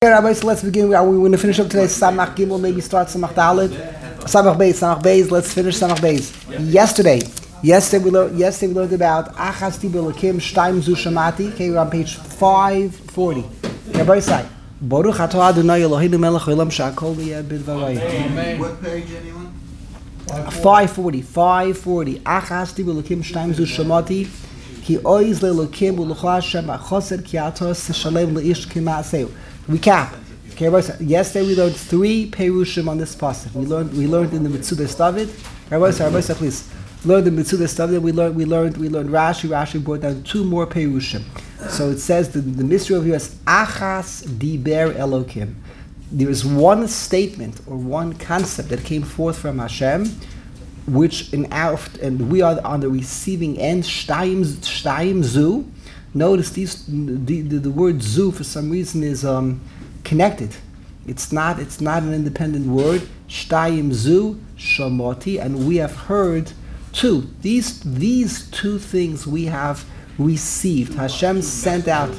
Rabbi, so let's begin. We're going to finish up today. Samach Gimel, maybe start Samach Dalet. Samach Beis. Let's finish Samach Beis. Yesterday we learned about Achas Tibur Lakim Shtaim Zu Shamati. Okay, we're on page 540. Rabbi say, Baruch Atah Adonai Eloheinu Melech Haolam Shakol V'yeh B'dvarayh. Amen. What page, anyone? 540. Achas Tibur Lakim Shtaim Zu Shamati. Ki oiz le'lokim u'lucha Hashem achosed ki atos shalem le'ish k'ma'aseu. Recap. Okay, yesterday we learned 3 perushim on this pasuk. We learned in the Metzudas David. Rabbi, please. Learned the Metzudas David. We learned Rashi. Rashi brought down 2 more perushim. So it says the mystery of here is Achas Diber Elokim. There is one statement or one concept that came forth from Hashem, which and we are on the receiving end. Shtaim Zu. Notice the word Zu for some reason is connected. It's not an independent word. Shtaim Zu Shamoti, and we have heard 2. These 2 things we have received. Hashem sent out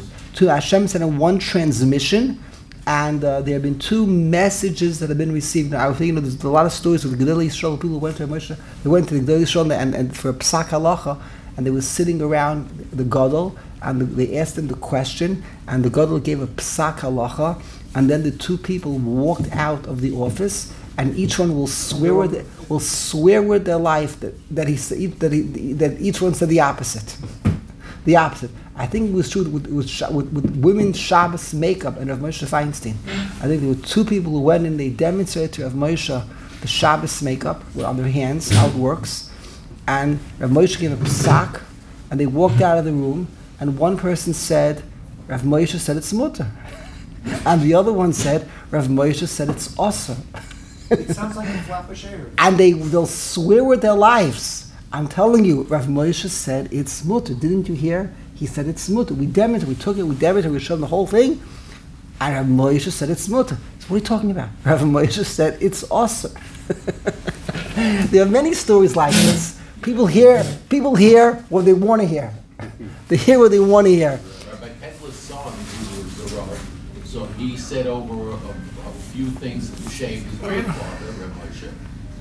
1 transmission. And there have been 2 messages that have been received. Now, I think there's a lot of stories of the Gedolei Yisrael. People went to Moshe. They went to the Gedolei Yisrael and for a psak halacha, and they were sitting around the Gadol, and they asked him the question, and the Gadol gave a psak halacha, and then the 2 people walked out of the office, and each one will swear with their life that each one said the opposite. The opposite. I think it was true with women's Shabbos makeup and Rav Moshe Feinstein. I think there were 2 people who went in, they demonstrated to Rav Moshe the Shabbos makeup on their hands, how it works. And Rav Moshe gave a psak, and they walked out of the room, and one person said, Rav Moshe said it's mutter. And the other one said, Rav Moshe said it's awesome. It sounds like a flap of share. And they'll swear with their lives. I'm telling you, Rav Moshe said it's mutter. Didn't you hear? He said it's mutter. We demonstrated, we took it, we demonstrated, we showed him the whole thing. And Rav Moshe said it's mutter. So what are you talking about? Rav Moshe said it's awesome. There are many stories like this. People hear what they want to hear. They hear what they want to hear. Rabbi Ketler's son, who was the Rav, so he said over a few things to shave his grandfather, Rav Moshe.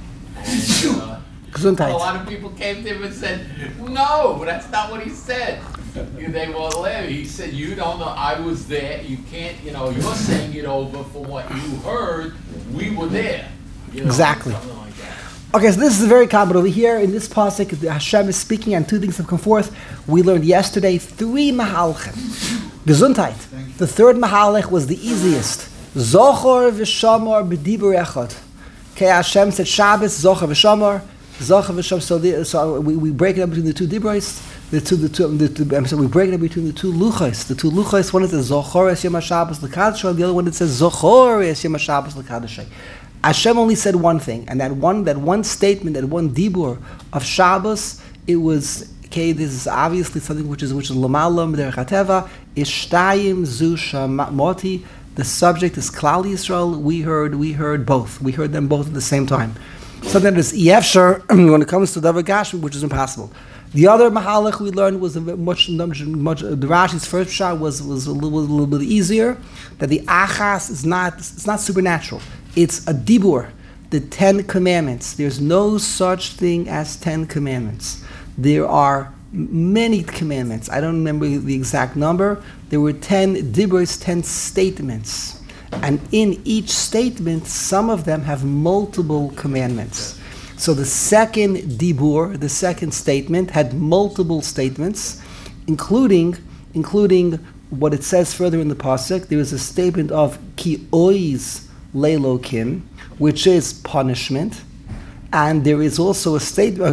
And a lot of people came to him and said, no, that's not what he said. They were laughing. He said, you don't know, I was there, you can't, you're saying it over for what you heard, we were there. Exactly. Something like that. Okay, so this is very common. Over here in this pasuk, Hashem is speaking and 2 things have come forth. We learned yesterday 3 mahalchim. Gesundheit. The 3rd mahalch was the easiest. Zochor v'shamor b'dibur echad. Okay, Hashem said Shabbos, Zochor v'shamor. So we break it up between the 2 dibros. We break it up between the 2 luchos. The 2 luchos, one is the Zochor es Yom HaShabbos l'Kadashai, and the other one that says Zochor es Yom HaShabbos l'Kadashai. Hashem only said one thing, and that one statement, that one dibur of Shabbos, it was, okay, this is obviously something which is l'malam derech hateva, ishtayim zu shamoti. The subject is Klal Yisrael. We heard both. We heard them both at the same time. Something that is Yefshar when it comes to Davar Gashmi, which is impossible. The other mahalach we learned was much. The Rashi's first shot was a little bit easier. That the achas is not supernatural. It's a dibur, the 10 commandments. There's no such thing as 10 commandments. There are many commandments. I don't remember the exact number. There were 10 diburs, 10 statements. And in each statement, some of them have multiple commandments. So the second dibur, the second statement, had multiple statements, including what it says further in the pasuk. There is a statement of ki oiz leilokim, which is punishment, and there is also a statement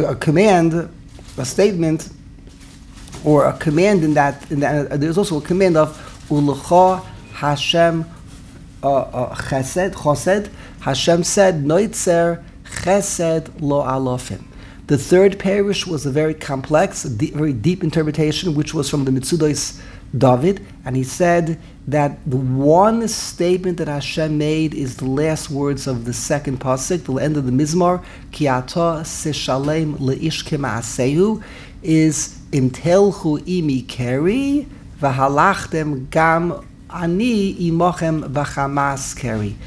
in that. There's also a command of ulecha Hashem chesed. Hashem said noitzer chesed lo alofim. The 3rd parish was a very complex, very deep interpretation, which was from the Metzudas David, and he said that the one statement that Hashem made is the last words of the 2nd pasuk, the end of the Mizmor, ki ata seshalem leish kemaasehu, is im telchu imi keri v'halachtem gam Ani imochem b'chamas keri.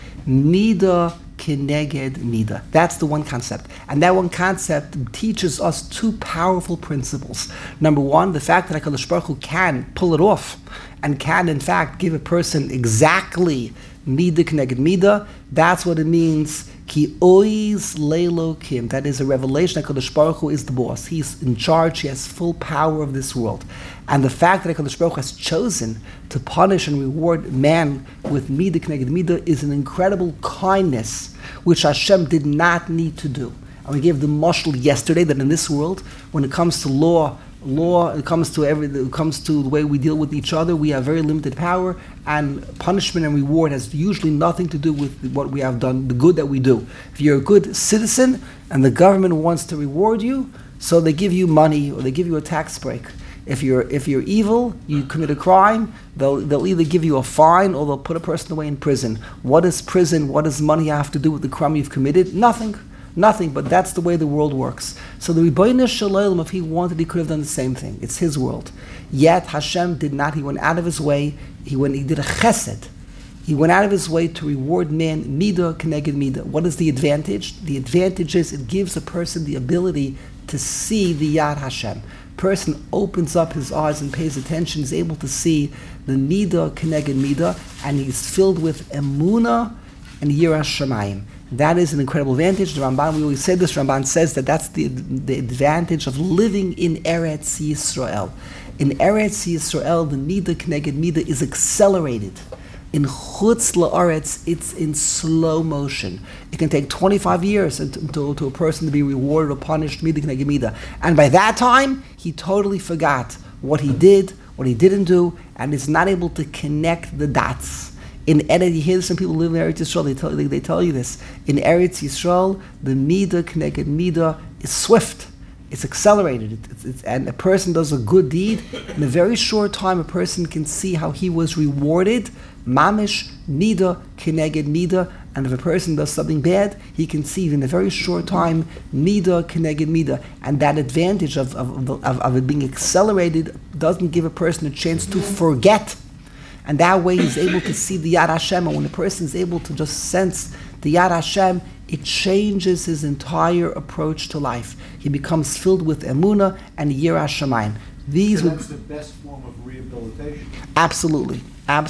Mida kineged mida. That's the one concept. And that one concept teaches us two powerful principles. Number one, the fact that HaKadosh Baruch Hu can pull it off and can, in fact, give a person exactly mida kineged mida. That's what it means. Ki oiz leilo kim. That is a revelation that HaKadosh Baruch Hu is the boss. He's in charge. He has full power of this world. And the fact that HaKadosh Baruch Hu has chosen to punish and reward man with mida kineged mida is an incredible kindness which Hashem did not need to do. And we gave the mashal yesterday that in this world, when it comes to law, it comes to the way we deal with each other, we have very limited power, and punishment and reward has usually nothing to do with what we have done, the good that we do. If you're a good citizen and the government wants to reward you, so they give you money or they give you a tax break. If you're evil, you commit a crime, they'll either give you a fine or they'll put a person away in prison. What is prison? What does money have to do with the crime you've committed? Nothing, but that's the way the world works. So the Rebbeinu Shalom, if he wanted, he could have done the same thing. It's his world. Yet Hashem did not. He went out of his way. He did a chesed. He went out of his way to reward man, mida keneged mida. What is the advantage? The advantage is it gives a person the ability to see the Yad Hashem. Person opens up his eyes and pays attention, is able to see the mida keneged mida, and he's filled with emuna and yiras shamayim. That is an incredible advantage. The Ramban, we always say this, Ramban says that that's the advantage of living in Eretz Yisrael. In Eretz Yisrael, the mida keneged mida is accelerated. In Chutz La'aretz, it's in slow motion. It can take 25 years to a person to be rewarded or punished, mida keneged mida. And by that time, he totally forgot what he did, what he didn't do, and is not able to connect the dots. In Eretz, you hear some people live in Eretz Yisrael, they tell you this. In Eretz Yisrael, the mida keneged mida is swift. It's accelerated, and a person does a good deed. In a very short time, a person can see how he was rewarded. Mamish, nida, keneged nida. And if a person does something bad, he can see in a very short time, nida, keneged nida. And that advantage of it being accelerated doesn't give a person a chance to forget. And that way he's able to see the Yad Hashem. And when a person is able to just sense the Yad Hashem, it changes his entire approach to life. He becomes filled with emuna and yiras shamayim. That's the best form of rehabilitation. Absolutely.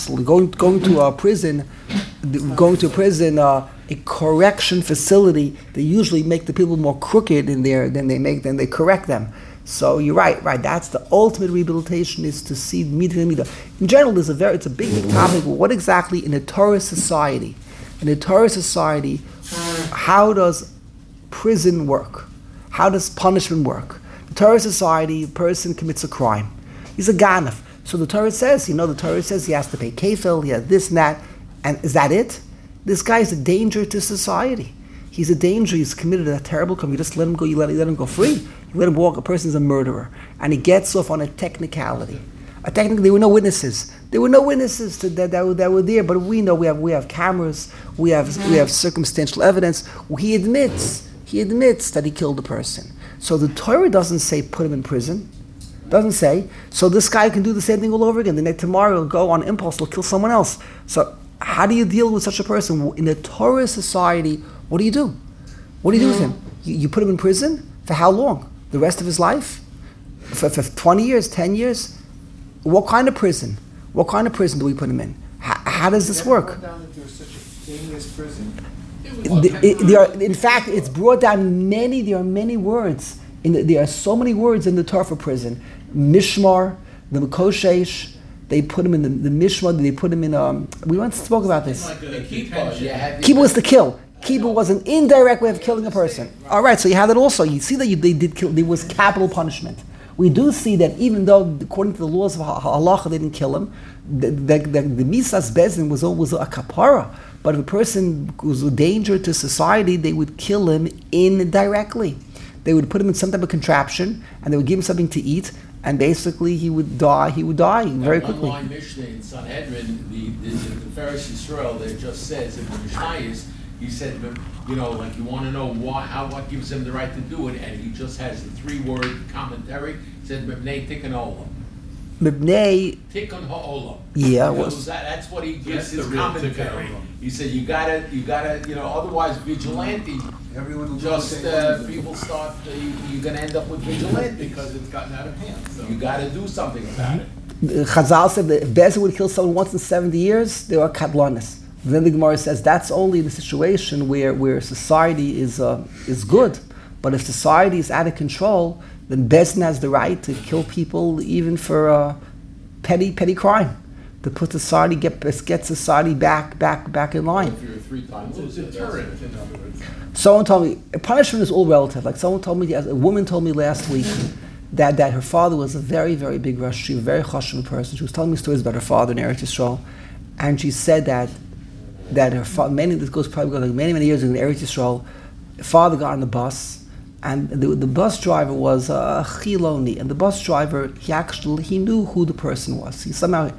Going to a prison, a correction facility, they usually make the people more crooked than they correct them. So you're right. That's the ultimate rehabilitation, is to see mida and mida. In general, it's a big topic. What exactly in a Torah society? In a Torah society, how does prison work? How does punishment work? The Torah society, a person commits a crime. He's a ganef. So the Torah says, he has to pay kefil, he has this and that. And is that it? This guy is a danger to society. He's a danger. He's committed a terrible crime. You just let him go. You let him go free. You let him walk. A person's a murderer. And he gets off on a technicality. There were no witnesses. There were no witnesses that were there, but we know we have cameras, we have circumstantial evidence. He admits that he killed a person. So the Torah doesn't say put him in prison. Doesn't say. So this guy can do the same thing all over again. Then tomorrow he'll go on impulse, he'll kill someone else. So how do you deal with such a person? In a Torah society, what do you do? What do you do with him? You put him in prison? For how long? The rest of his life? For 20 years, 10 years? What kind of prison? What kind of prison do we put him in? How does this work? Down into such a heinous prison. In fact, it's brought down there are many words. There are so many words in the Torah for prison. Mishmar, the Mekoshesh, they put him in the Mishmar, they put him in, we once spoke about this. Like Kibbutz was to kill. Kibbutz was an indirect way of killing a person. All right, so you have that also. You see that they did kill, there was capital punishment. We do see that even though, according to the laws of halacha, they didn't kill him, the Misas Bezin was always a kapara. But if a person was a danger to society, they would kill him indirectly. They would put him in some type of contraption, and they would give him something to eat, and basically he would die very quickly. One line Mishnah in Sanhedrin, the Tiferes Yisrael, that just says in the Mishnayos, he said, like you want to know what gives him the right to do it, and he just has the 3-word commentary. He said, "Mepnei Tikkun Olam." Mibnei, Tikkun ha'olam. Yeah, Because was- that's what he gives That's the his real commentary. tikkun ha'olam. He said you gotta, otherwise vigilante. Everyone will Just do the same. people start. You're gonna end up with vigilante Because it's gotten out of hand, so. You gotta do something about it. Chazal said that if Bezer would kill someone once in 70 years, they are kadlanis. Then the Gemara says that's only in a situation where society is good. But if society is out of control, then Bezdin has the right to kill people even for petty crime. To put society, get society back in line. If you're a three-time It's loser, a that's deterrent, it. in other words. Someone told me, punishment is all relative. Like someone told me, a woman told me last week that her father was a very, very big Rosh Yeshiva, a very chashuv person. She was telling me stories about her father in Eretz Yisrael, and she said that her father, this goes probably many years ago in Eretz Yisrael, father got on the bus, and the bus driver was a chiloni, and the bus driver, he knew who the person was. He somehow,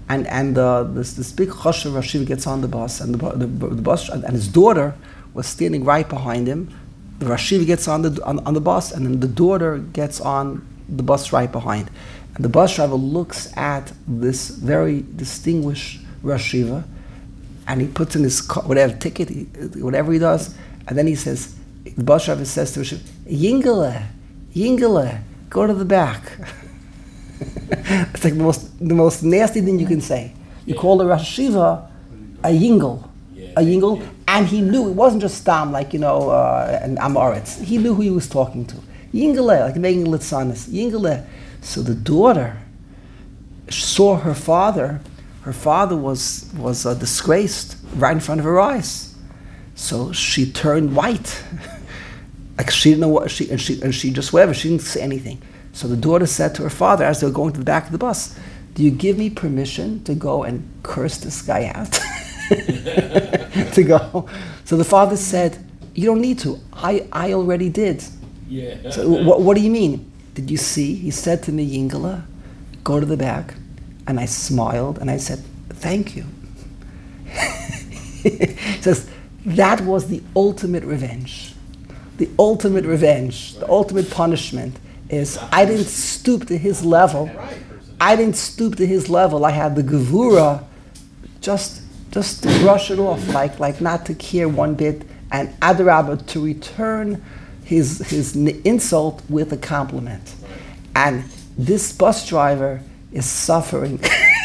this big chashuv Rosh Yeshiva gets on the bus, and the bus, and his daughter was standing right behind him. The Rosh Yeshiva gets on the bus, and then the daughter gets on the bus right behind. And the bus driver looks at this very distinguished Rosh Yeshiva, and he puts in his whatever ticket, whatever he does, and then he says, the bus driver says to Rosh Yeshiva, Yingele, go to the back. It's like the most nasty thing you can say. You call the Rosh Yeshiva a Yingel. A Yingel, and he knew it wasn't just Stam, like an Amoritz. He knew who he was talking to. Yingele, like making litzanis. Yingele. So the daughter saw her father. Her father was disgraced right in front of her eyes. So she turned white. Like she didn't know what she just whatever. She didn't say anything. So the daughter said to her father as they were going to the back of the bus, "Do you give me permission to go and curse this guy out?" To go. So the father said, "You don't need to. I already did." Yeah. So what do you mean? Did you see? He said to me, Yingala, go to the back. And I smiled and I said, thank you. He says, that was the ultimate revenge. The ultimate revenge, the ultimate punishment is I didn't stoop to his level. I didn't stoop to his level. I had the gevura just to brush it off, like not to care one bit, and Adarabba to return his insult with a compliment. And this bus driver is suffering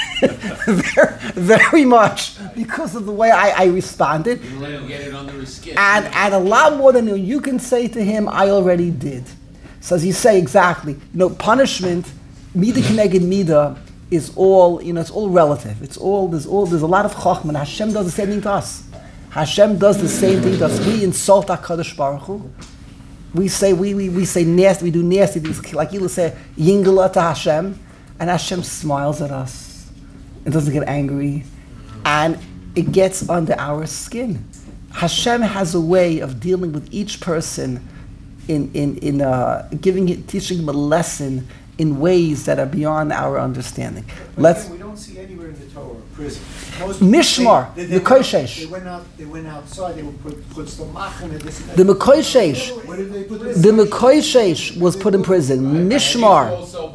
very, very much because of the way I responded. You let him get it under his skin. And a lot more than you can say to him, I already did. So as you say exactly, punishment, mida keneged mida, is all, it's all relative. There's a lot of chachma, and Hashem does the same thing to us. Hashem does the same thing to us. We insult HaKadosh Baruch Hu. We say nasty, we do nasty things, like you would say, yingala to Hashem, and Hashem smiles at us. It doesn't get angry, and it gets under our skin. Hashem has a way of dealing with each person in teaching him a lesson in ways that are beyond our understanding. But we don't see anywhere in the Torah a prison. Most Mishmar, they the Koishesh. They went outside. They would put stomachim and this and that. The Mekoishesh. Where did they put The Mekoishesh was put in prison. Mishmar.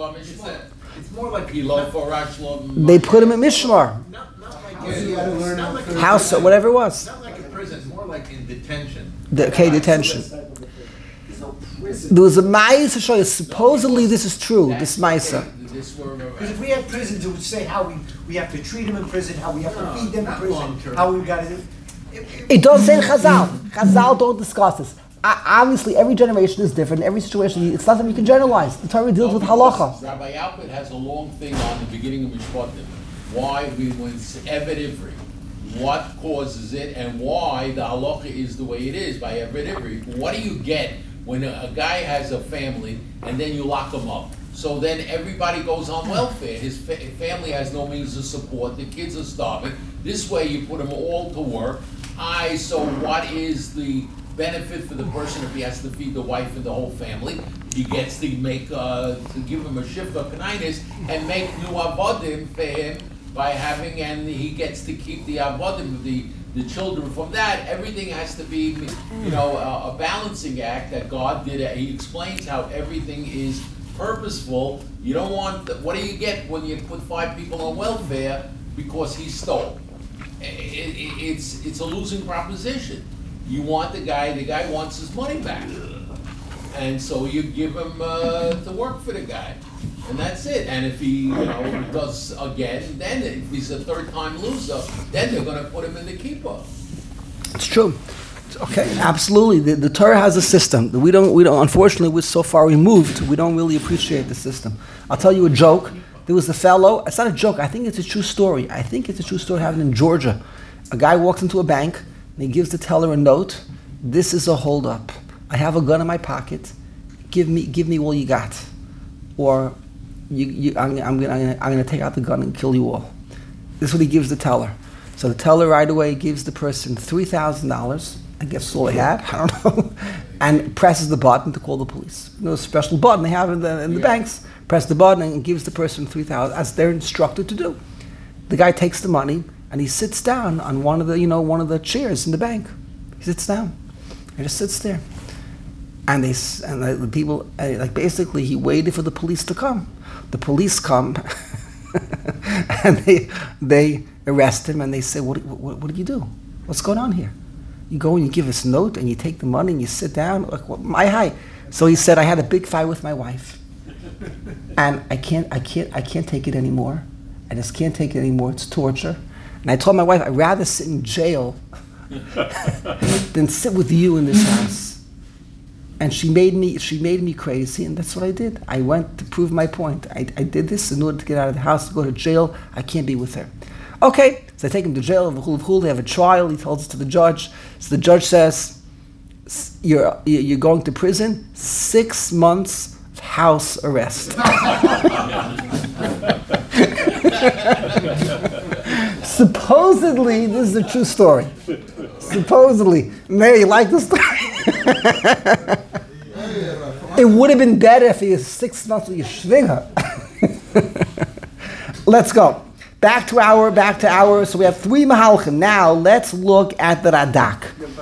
It's more like Pilof or Rashlam. They put him in Mishmar. Not like You gotta learn not like a House, prison. whatever it was. Not like in prison, it's more like in detention. Detention. There's no prison. There was a Ma'isa show. Supposedly this is true, this Ma'isa. Because if we had prisons, it would say how we have to treat them in prison, how we have to feed them in not prison, long-term. how we got to. It does say in Chazal. Chazal don't discuss this. Obviously, every generation is different. Every situation, it's nothing you can generalize. The Torah deals with halacha. Rabbi Alpert has a long thing on the beginning of Mishpatim. Why we went Evet Ivri. What causes it and why the halacha is the way it is by Evet Ivri. What do you get when a guy has a family and then you lock him up? So then everybody goes on welfare. His family has no means of support. The kids are starving. This way you put them all to work. So what is the benefit for the person if he has to feed the wife and the whole family? He gets to make, to give him a shift of k'nainis and make new avodim for him by having, and he gets to keep the avodim, the children from that. Everything has to be, a balancing act that God did. He explains how everything is purposeful. You don't want, what do you get when you put 5 people on welfare because he stole? It's a losing proposition. You want the guy wants his money back. And so you give him to work for the guy. And that's it. And if he does again, then if he's a third-time loser, then they're going to put him in the keeper. It's true. Okay, absolutely. The Torah has a system. We don't. Unfortunately, we're so far removed. We don't really appreciate the system. I'll tell you a joke. There was a fellow. It's not a joke. I think it's a true story. I think it's a true story happened in Georgia. A guy walks into a bank and he gives the teller a note. This is a holdup. I have a gun in my pocket. Give me all you got, or I'm gonna take out the gun and kill you all. This is what he gives the teller. So the teller right away gives the person $3,000. I guess that's all they had. I don't know. And presses the button to call the police. A special button they have in the banks. Press the button and gives the person $3,000 as they're instructed to do. The guy takes the money and he sits down on one of the chairs in the bank. He sits down. He just sits there. And the people basically he waited for the police to come. The police come and they arrest him and they say, what did you do? What's going on here? You go and you give us a note and you take the money and you sit down. Hi. So he said, I had a big fight with my wife, and I can't take it anymore. I just can't take it anymore. It's torture. And I told my wife, I'd rather sit in jail than sit with you in this house. And she made me crazy, and that's what I did. I went to prove my point. I did this in order to get out of the house, to go to jail. I can't be with her. Okay, so they take him to jail. They have a trial. He tells it to the judge. So the judge says, "You're going to prison. 6 months of house arrest." Supposedly, this is a true story. Supposedly, Mary, you like the story? It would have been better if he was 6 months with Yeshviga. Let's go. Back to our, so we have 3 Mahalchim. Now, let's look at the Radak.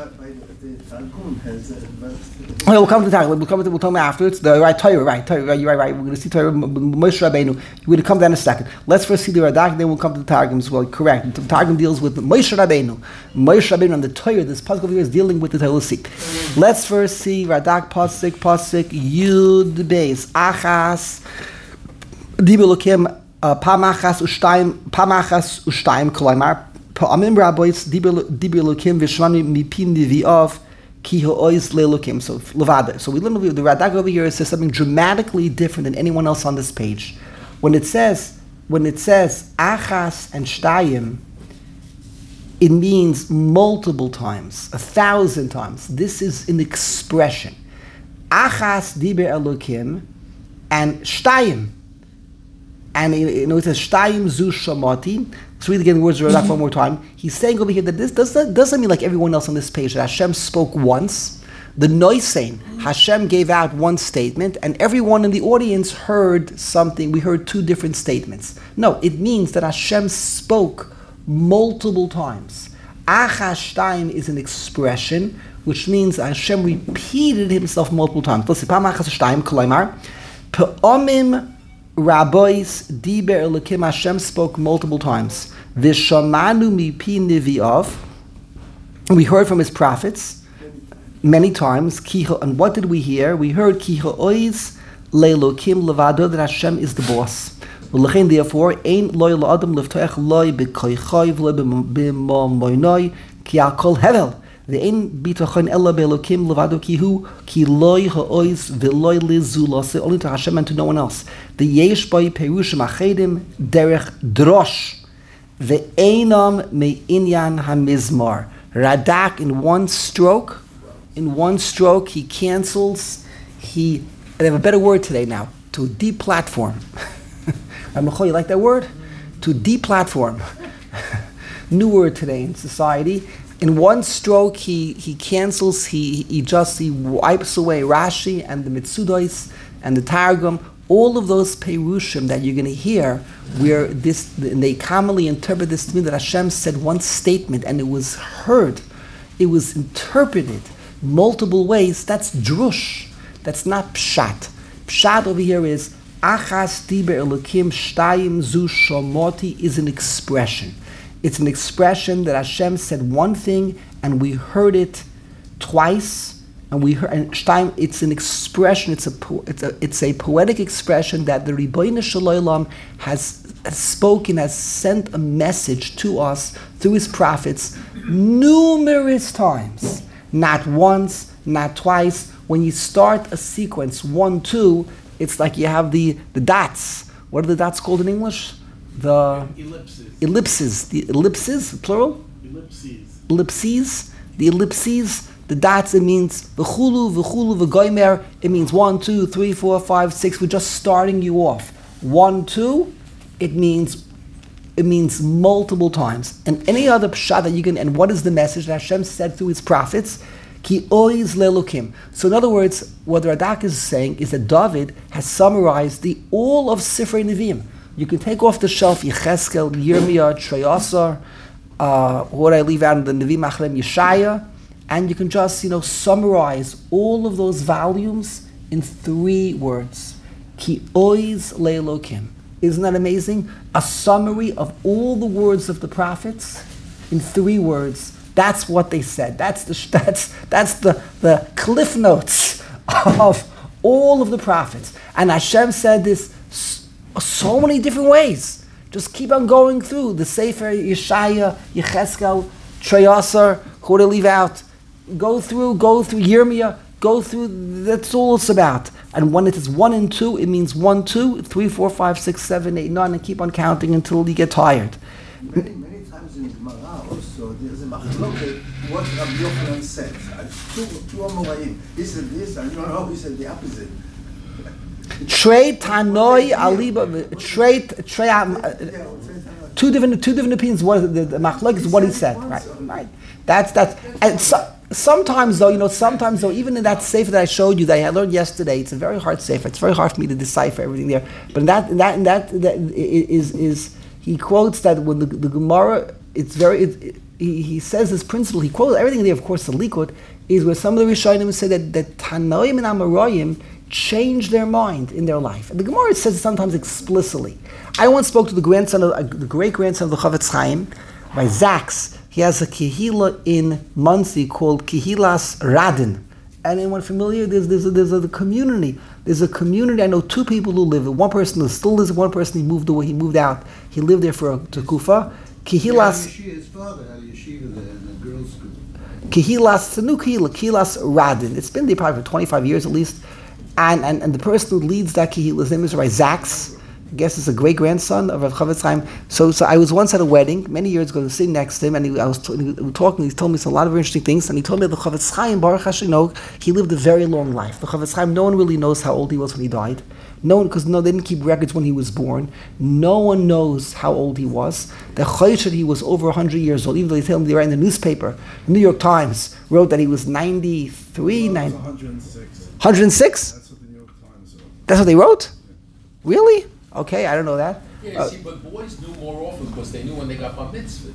We'll come to the Targum. We'll talk afterwards. You're right. We're going to see Torah, Moshe Rabbeinu. We're going to come down in a second. Let's first see the Radak, then we'll come to the Targum as well. Correct. The Targum deals with Moshe Rabbeinu. Moshe Rabbeinu and the Torah. This pasuk over here is dealing with the Torah. Let's first see Radak pasuk Yud Beis Achas Dibelokim Pamachas Ushtaim Kolaimar Pa'amim Rabbois Dibelokim Vishmanu Mipin Nevi'ov. So Levada. So we literally, the Radak over here says something dramatically different than anyone else on this page. When it says Achas and Shtayim, it means multiple times, 1,000 times. This is an expression. Achas diber Elokim and Shtayim. And it says Shtayim zu shamati. Let's read again the words of Radak one more time. He's saying over here that this doesn't mean like everyone else on this page, that Hashem spoke once. The Noisein, Hashem gave out one statement, and everyone in the audience heard something. We heard 2 different statements. No, it means that Hashem spoke multiple times. Achashtayim is an expression, which means Hashem repeated himself multiple times. Let's see. Pamachashtayim kolaimar pe'omim Rabbois diber Elokim. Hashem spoke multiple times. Vishamanu mipi nevi'ov. We heard from his prophets many times. And what did we hear? We heard Ki ha'ois le'Elokim levado, that Hashem is the boss. Therefore, ein loy la'adam leftoech loy b'koichoi v'loy b'momoinoi ki akol hevel. Ve'ein bitachon ella be'Elokim levado ki loy ha'ois v'loy lezulase, only to Hashem and to no one else. The yesh boi perushim achedim derech drosh ve'einam me'inyan hamizmar. Radak in one stroke, he cancels. I have a better word today now. To deplatform. You like that word? To deplatform. New word today in society. In one stroke, he cancels. He wipes away Rashi and the Mitzudos and the Targum. All of those perushim that you're going to hear, where they commonly interpret this to mean that Hashem said one statement and it was heard, it was interpreted multiple ways. That's drush. That's not pshat. Pshat over here is Achas Diber Elokim Shtayim Zu Shomoti is an expression. It's an expression that Hashem said one thing and we heard it twice, and we heard. And Shtayim, it's an expression. It's a poetic expression that the Ribono Shel Olam has spoken, has sent a message to us through His prophets numerous times, not once, not twice. When you start a sequence 1, 2, it's like you have the dots. What are the dots called in English? The ellipses. The ellipses, plural? Ellipses. The ellipses, the dots, it means v'chulu, v'goymer. It means 1, 2, 3, 4, 5, 6. We're just starting you off. 1, 2, it means multiple times. And any other pshat that you can, and what is the message that Hashem said through His prophets? Ki oiz le'elokim. So in other words, what the Radak is saying is that David has summarized all of Sifrei Nevi'im. You can take off the shelf Yecheskel, Yirmiyah, Treyasar, what I leave out in the Nevi'im Acharem, Yeshaya, and you can just summarize all of those volumes in 3 words. Ki oiz le'elokim. Isn't that amazing? A summary of all the words of the prophets in 3 words. That's what they said. That's the cliff notes of all of the prophets. And Hashem said this so many different ways. Just keep on going through the Sefer, Yeshaya, Yecheskel, Treyasar, who to leave out. Go through Yirmiyah, go through, that's all it's about. And when it is 1 and 2, it means 1, 2, 3, 4, 5, 6, 7, 8, 9, and keep on counting until you get tired. Many times in Gemara also, there's a machloket, what Rabbi Yochanan said. Two Amoraim. He said this, and he said the opposite. Trade Tanoi Aliba. Two different opinions. What the machlok is what he said. Right. That's and sometimes though, even in that sefer that I showed you that I learned yesterday, it's a very hard sefer. It's very hard for me to decipher everything there. But in that is he quotes that when the Gemara, he says this principle. He quotes everything there. Of course, the Likud is where some of the Rishonim say that Tanoim and Amoraim change their mind in their life. And the Gemara says it sometimes explicitly. I once spoke to the great grandson of the Chavetz Chaim, by Zaks. He has a kehila in Muncie called Kehilas Radin. And anyone familiar? There's a community. There's a community. I know 2 people who live there. One person who still lives. One person he moved away. He moved out. He lived there for a Kufa. Kehilas. His father had a yeshiva there in the girls' school. Kehilas, it's a new kehila. Kehilas Radin. It's been there probably for 25 years at least. And the person who leads that kehila, his name is Rabbi Zaks. I guess it's a great grandson of Rav Chavetz Chaim. So I was once at a wedding many years ago, sitting next to him, and I was talking. He told me a lot of interesting things, and he told me that the Chavetz Chaim, Baruch Hashem, he lived a very long life. The Chavetz Chaim, no one really knows how old he was when he died. No one, because they didn't keep records when he was born. No one knows how old he was. The Chayshad, he was over 100 years old. Even though they tell him they write in the newspaper, the New York Times wrote that he was 93, 106. 106. That's what the New York Times wrote. That's what they wrote. Really? Okay, I don't know that. Yeah, see, but boys knew more often because they knew when they got bar mitzvah.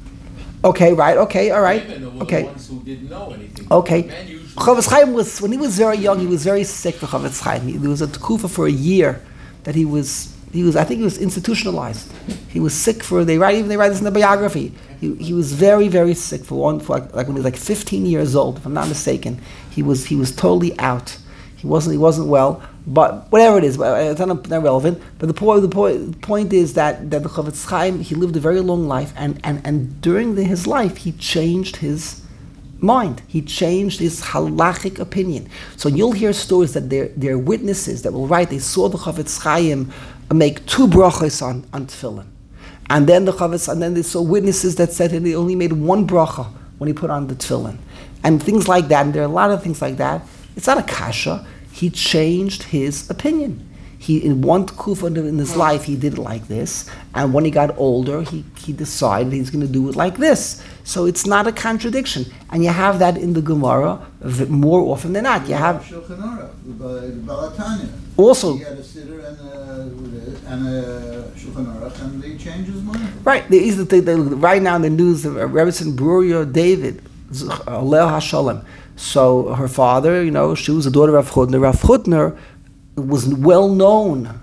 Okay, right. Okay, all right. Women were Okay. the ones who didn't know anything. Okay. Men usually Chavetz Chaim was, when he was very young, he was very sick for Chavetz Chaim. There was a tekufa for a year that he was, I think he was institutionalized. He was sick they write this in the biography. He was very, very sick for like when he was like 15 years old, if I'm not mistaken. He was totally out. He wasn't well. But whatever it is, it's not relevant. But the point is that the Chavetz Chaim, he lived a very long life, and during his life he changed his mind. He changed his halachic opinion. So you'll hear stories that they're witnesses that will write they saw the Chavetz Chaim make 2 brachos on tefillin, and then they saw witnesses that said he only made 1 bracha when he put on the tefillin, and things like that. And there are a lot of things like that. It's not a kasha. He changed his opinion. In one tekufa in his life, he did it like this, and when he got older, he decided he's going to do it like this. So it's not a contradiction, and you have that in the Gemara more often than not. You have Shulchan Aruch, Balatanya. Also, He had a sitter and a Shulchan Aruch, and they changed his mind. right. There is right now in the news of Rebbetzin Bruria David, Aleh HaShalom. So her father, she was the daughter of Rav Chutner. Rav Chutner was well known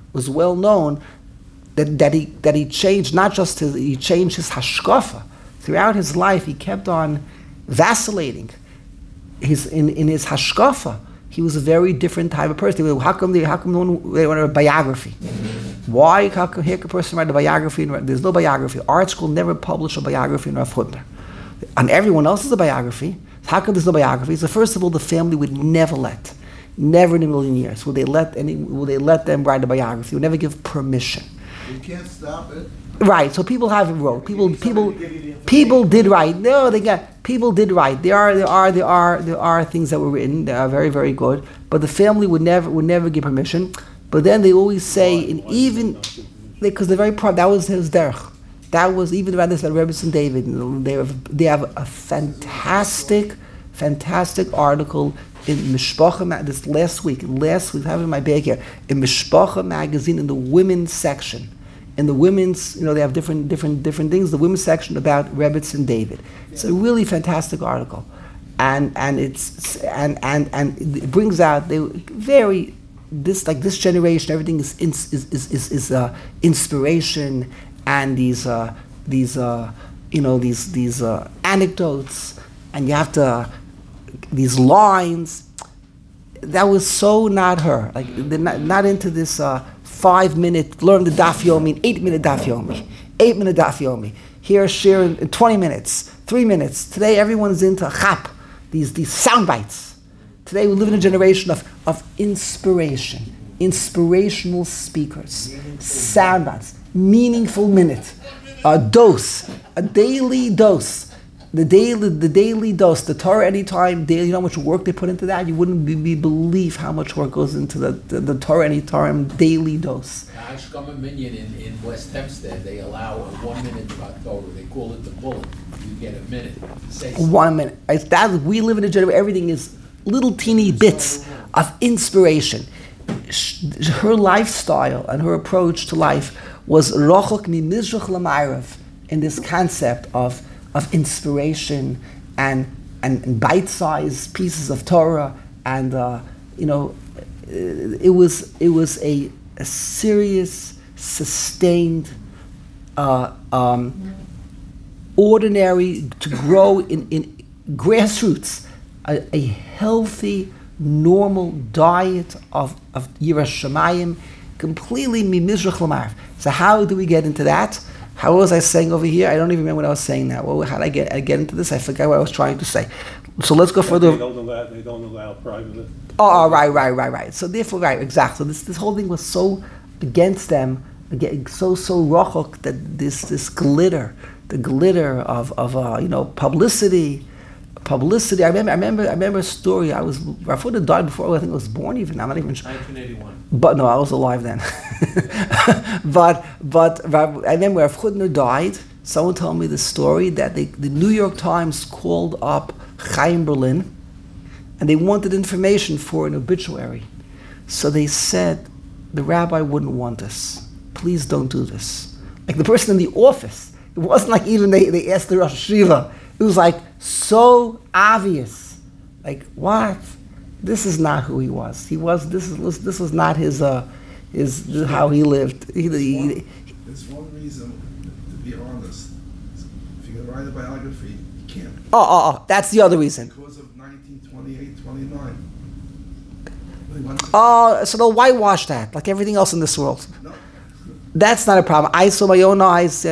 that he changed not just he changed his hashkafa. Throughout his life, he kept on vacillating. In his hashkafa, he was a very different type of person. How come they want a biography? Why? How come here can a person write a biography? There's no biography. Art school never published a biography in Rav Hutner. And everyone else is a biography. How come there's no biography? So first of all, the family would never in a million years would they let them write a biography. Would never give permission. You can't stop it. Right. So people haven't wrote. People did write. No, people did write. There are things that were written that are very, very good. But the family would never give permission. But then they always say, and even because they're very proud. That was his derech. That was even around this about Rebbetzin David. They have a fantastic article in Mishpacha this last week. I have it in my bag here. In Mishpacha magazine, in the women's section, in the women's, they have different things. The women's section about Rebbetzin David. It's a really fantastic article, and it brings out this generation. Everything is inspiration. And these anecdotes, and you have to these lines. That was so not her. Like they're not into this 5-minute learn the daf yomi, 8-minute daf yomi, 8-minute daf yomi. Here share in 20 minutes, 3 minutes. Today everyone's into chap, these sound bites. Today we live in a generation of inspiration, inspirational speakers, sound bites. Meaningful minute, a daily dose, the daily dose, the Torah anytime, daily. You know how much work they put into that? You wouldn't believe how much work goes into the Torah anytime daily dose. Ashkama Minyan in West Hempstead, they allow a 1 minute Torah. They call it the bullet. You get a minute to say 1 minute. We live in a generation where everything is little teeny bits of inspiration. Her lifestyle and her approach to life was rochok mi mizrach l'ma'arav, in this concept of inspiration and bite-sized pieces of Torah, and it was a serious, sustained, ordinary to grow in grassroots, a healthy, normal diet of Yiras Shamayim, completely mimizrach l'ma'arav. So how do we get into that? How was I saying over here? I don't even remember what I was saying now. Well, how did I get into this? I forgot what I was trying to say. So let's go further. They don't allow private. Oh, right. So therefore, right, exactly. So this whole thing was so against them, so rachok, that this glitter, the glitter of publicity. I remember a story. Rav Hutner died before I think I was born even. I'm not even sure. 1981. But no, I was alive then. but I remember Rav Hutner died. Someone told me the story that the New York Times called up Chaim Berlin, and they wanted information for an obituary. So they said, the rabbi wouldn't want this. Please don't do this. Like the person in the office. It wasn't like even they asked the Rosh Hashiva. It was like so obvious. Like, what? This is not who he was. This was not his how he lived. There's one reason, to be honest. If you're going to write a biography, you can't. Oh, that's the other reason. Because of 1928, 29. So they'll whitewash that, like everything else in this world. No. That's not a problem. I saw my own eyes.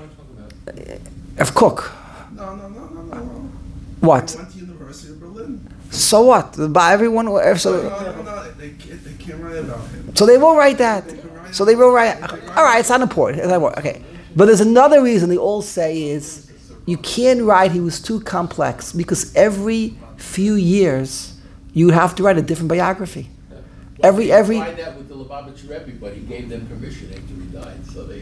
Of Cook. No. What? I went to University of Berlin. So what? By everyone. No, they can't write about him. So they won't write that. So they will write. All right, it's not important. Okay, but there's another reason they all say is you can't write. He was too complex, because every few years you have to write a different biography. Every tried that with the Lubavitcher Rebbe, but he gave them permission after he died, so they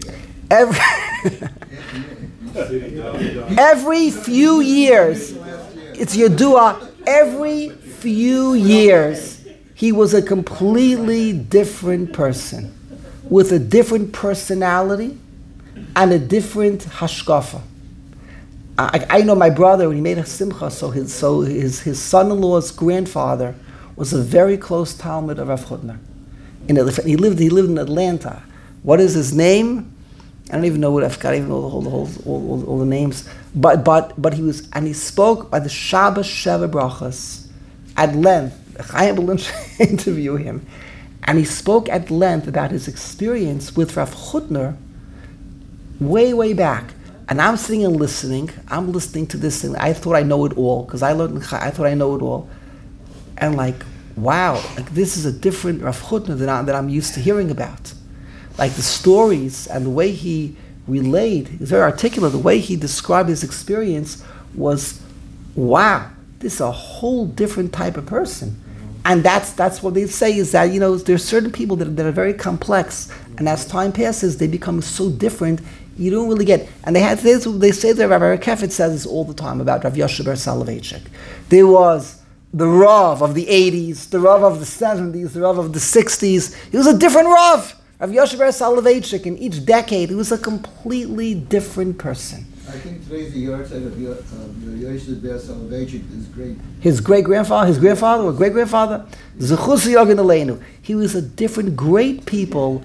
every few years, it's Yedua. Every few years, he was a completely different person, with a different personality and a different hashkafa. I know my brother, when he made a simcha, so his son-in-law's grandfather was a very close Talmud of Rav Hutner. He lived in Atlanta. What is his name? I don't even know what I forgot. Even all the names. But he spoke by the Shabbos Sheva Brachas at length. Chaim Berlin interviewed him, and he spoke at length about his experience with Rav Chutner way back. And I'm sitting and listening. I'm listening to this, and I thought I know it all because I thought I know it all, and like, wow, like this is a different Rav Chutner that I'm used to hearing about. Like the stories and the way he relayed, he's very articulate. The way he described his experience was, wow, this is a whole different type of person. And that's what they say is that, there's certain people that are very complex, and as time passes, they become so different, you don't really get. And they say that Rabbi Kefet says this all the time about Rav Yoshe bar Soloveitchik. There was the Rav of the 80s, the Rav of the 70s, the Rav of the 60s. He was a different Rav. Rav Yoshe bar Soloveitchik, in each decade, he was a completely different person. I think today's the yahrzeit of Yoshe bar Soloveitchik is great. His great-grandfather or great-grandfather, Zechus Yogin Aleinu. He was a different. Great people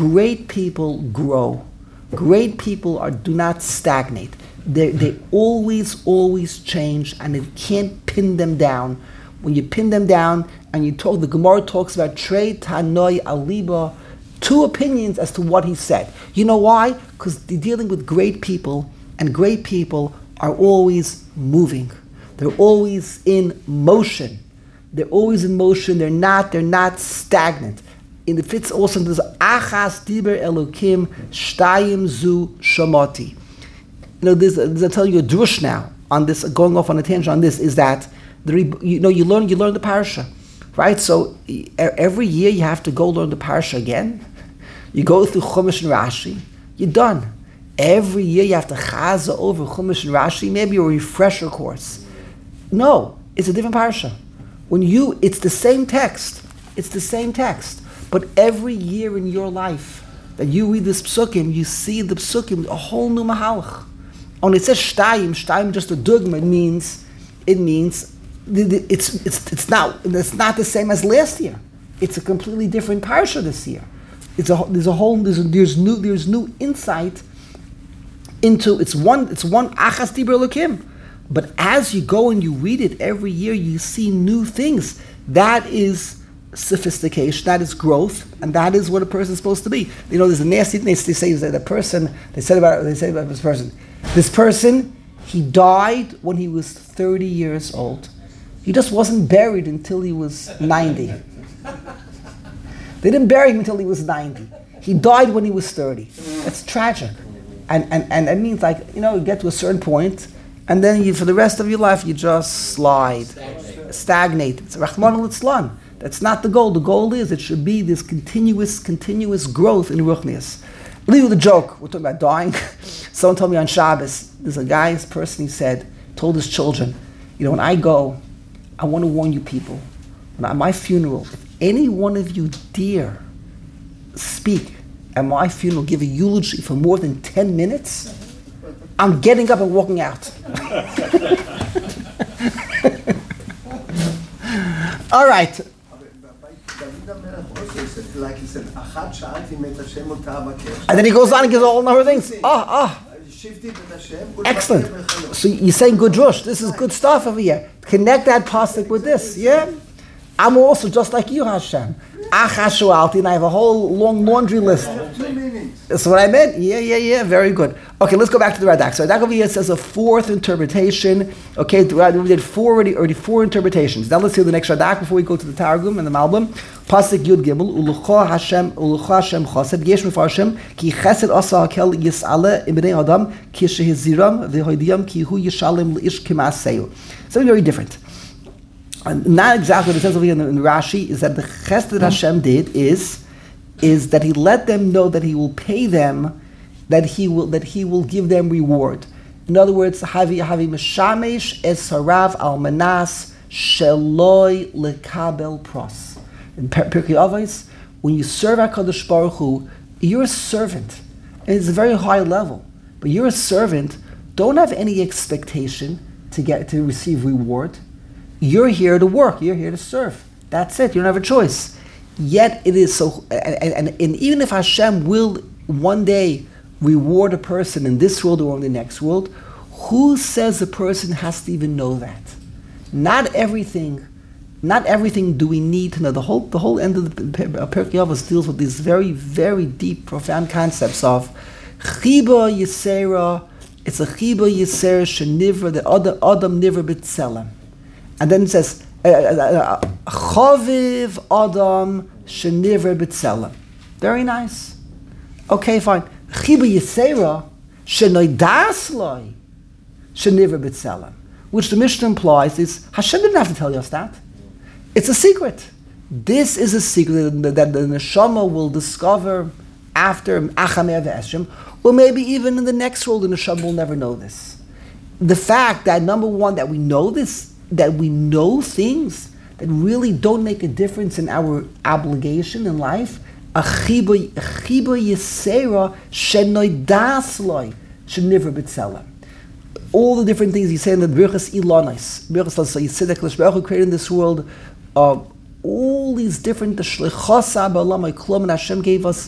grow. Great people do not stagnate. They always change, and it can't pin them down. When you pin them down, and the Gemara talks about Trei Tanoi Aliba, two opinions as to what he said. You know why? Because they're dealing with great people, and great people are always moving. They're always in motion. They're not stagnant. In the fits also there's Achas Diber Elokim Shtayim Zu Shamati. There's I'll tell you a drush now on this, going off on a tangent on this, is that you learn the parasha, right? So every year you have to go learn the parasha again. You go through Chumash and Rashi, you're done. Every year you have to chaza over Chumash and Rashi, maybe a refresher course. No, it's a different parasha. It's the same text. But every year in your life that you read this psukim, you see the psukim a whole new mahalach. When it says shtayim just a dogma, it means it's not the same as last year. It's a completely different parsha this year. There's new insight into it's one achas dibur elokim. But as you go and you read it every year, you see new things. That is sophistication, that is growth, and that is what a person is supposed to be. There's a nasty thing they say that they say about this person, he died when he was 30 years old. He just wasn't buried until he was 90. They didn't bury him until he was 90. He died when he was 30. That's tragic. And it means you get to a certain point, and then for the rest of your life you just stagnate. It's Rahman al-Itzlan. That's not the goal. The goal is it should be this continuous growth in Ruchnius. Leave with a joke. We're talking about dying. Someone told me on Shabbos, there's a guy, this person, told his children, when I go, I want to warn you people, at my funeral, if any one of you dare speak at my funeral, give a eulogy for more than 10 minutes, I'm getting up and walking out. All right. Like he said, and then he goes on and gives all number of things. Excellent. So you're saying good drush. This is good stuff over here. Connect that pasuk with this. Yeah? I'm also just like you, Hashem. Achashualti, and I have a whole long laundry list. That's what I meant? Yeah. Very good. Okay, let's go back to the Radak. So Radak over here says a fourth interpretation. Okay, we did already four interpretations. Now let's hear the next Radak before we go to the Targum and the Malbim. Pasuk Yud Gimel, Ulucha Hashem Chesed, Yesh Mefarshim, Ki Chesed Asa Hakel Yis'ale Ibnei Adam, Ki Shehiziram V'Hoidiyam Ki Hu Yishalem L'Ish Kimaseyu. Something very different. And not exactly what it says over here in Rashi, is that the chesed that Hashem did is that He let them know that He will pay them, that He will give them reward. In other words, Havi Meshamesh Es Harav Al Manas Sheloi Lekabel Pros. In Pirkei Avos, when you serve HaKadosh Baruch Hu, you're a servant, and it's a very high level. But you're a servant. Don't have any expectation to receive reward. You're here to work. You're here to serve. That's it. You don't have a choice. Yet it is so, and even if Hashem will one day reward a person in this world or in the next world, who says a person has to even know that? Not everything do we need to know. The whole end of the Pirkei Avos deals with these very, very deep, profound concepts of Chiba Yisera. It's a Chiba Yisera Shenivra, the Adam Nivra B'Tselem. And then it says, Chaviv Adam Shenivra B'Tselem. Very nice. Okay, fine. Chiba Yisera Shenoidas Loi Shenivra B'Tselem. Which the Mishnah implies is, Hashem didn't have to tell us that. It's a secret. This is a secret that the neshama will discover after Achamei V'Eshem, or maybe even in the next world, the neshama will never know this. The fact that, number one, that we know this, that we know things that really don't make a difference in our obligation in life, a chiba yisera shenoidas loy shenivra b'tzelem. All the different things you say in the Birchas Ilanos, Birchas Yitzidek L'Shberach, who created in this world, all these different, the Shlichasa Ba'olam Klum, and Hashem gave us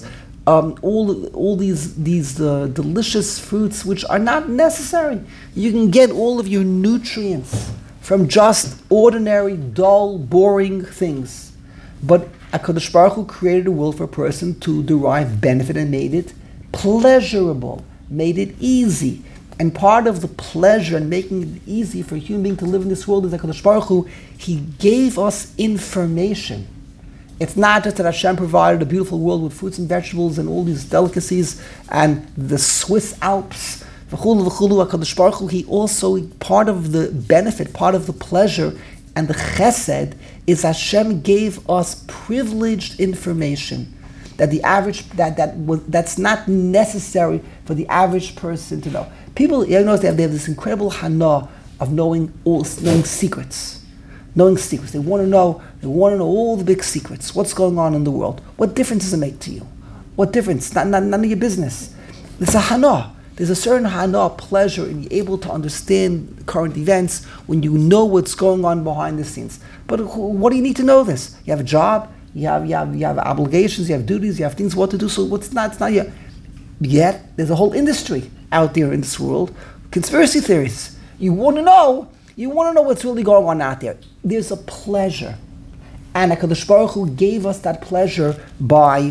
all these delicious fruits which are not necessary. You can get all of your nutrients from just ordinary, dull, boring things. But HaKadosh Baruch Hu created a world for a person to derive benefit and made it pleasurable, made it easy. And part of the pleasure and making it easy for a human being to live in this world is that HaKadosh Baruch Hu, He gave us information. It's not just that Hashem provided a beautiful world with fruits and vegetables and all these delicacies and the Swiss Alps, HaKadosh Baruch Hu, He also, part of the benefit, part of the pleasure and the chesed is Hashem gave us privileged information that the average, that's not necessary for the average person to know. People, you know, they have this incredible hana of knowing secrets. Knowing secrets. They want to know all the big secrets. What's going on in the world? What difference does it make to you? What difference? None of your business. It's a hana. There's a certain hana, pleasure, in being able to understand current events when you know what's going on behind the scenes. But what do you need to know this? You have a job, you have obligations, you have duties, you have things what to do. So it's not here. Yet there's a whole industry out there in this world, conspiracy theories. You want to know what's really going on out there. There's a pleasure, and HaKadosh Baruch Hu gave us that pleasure by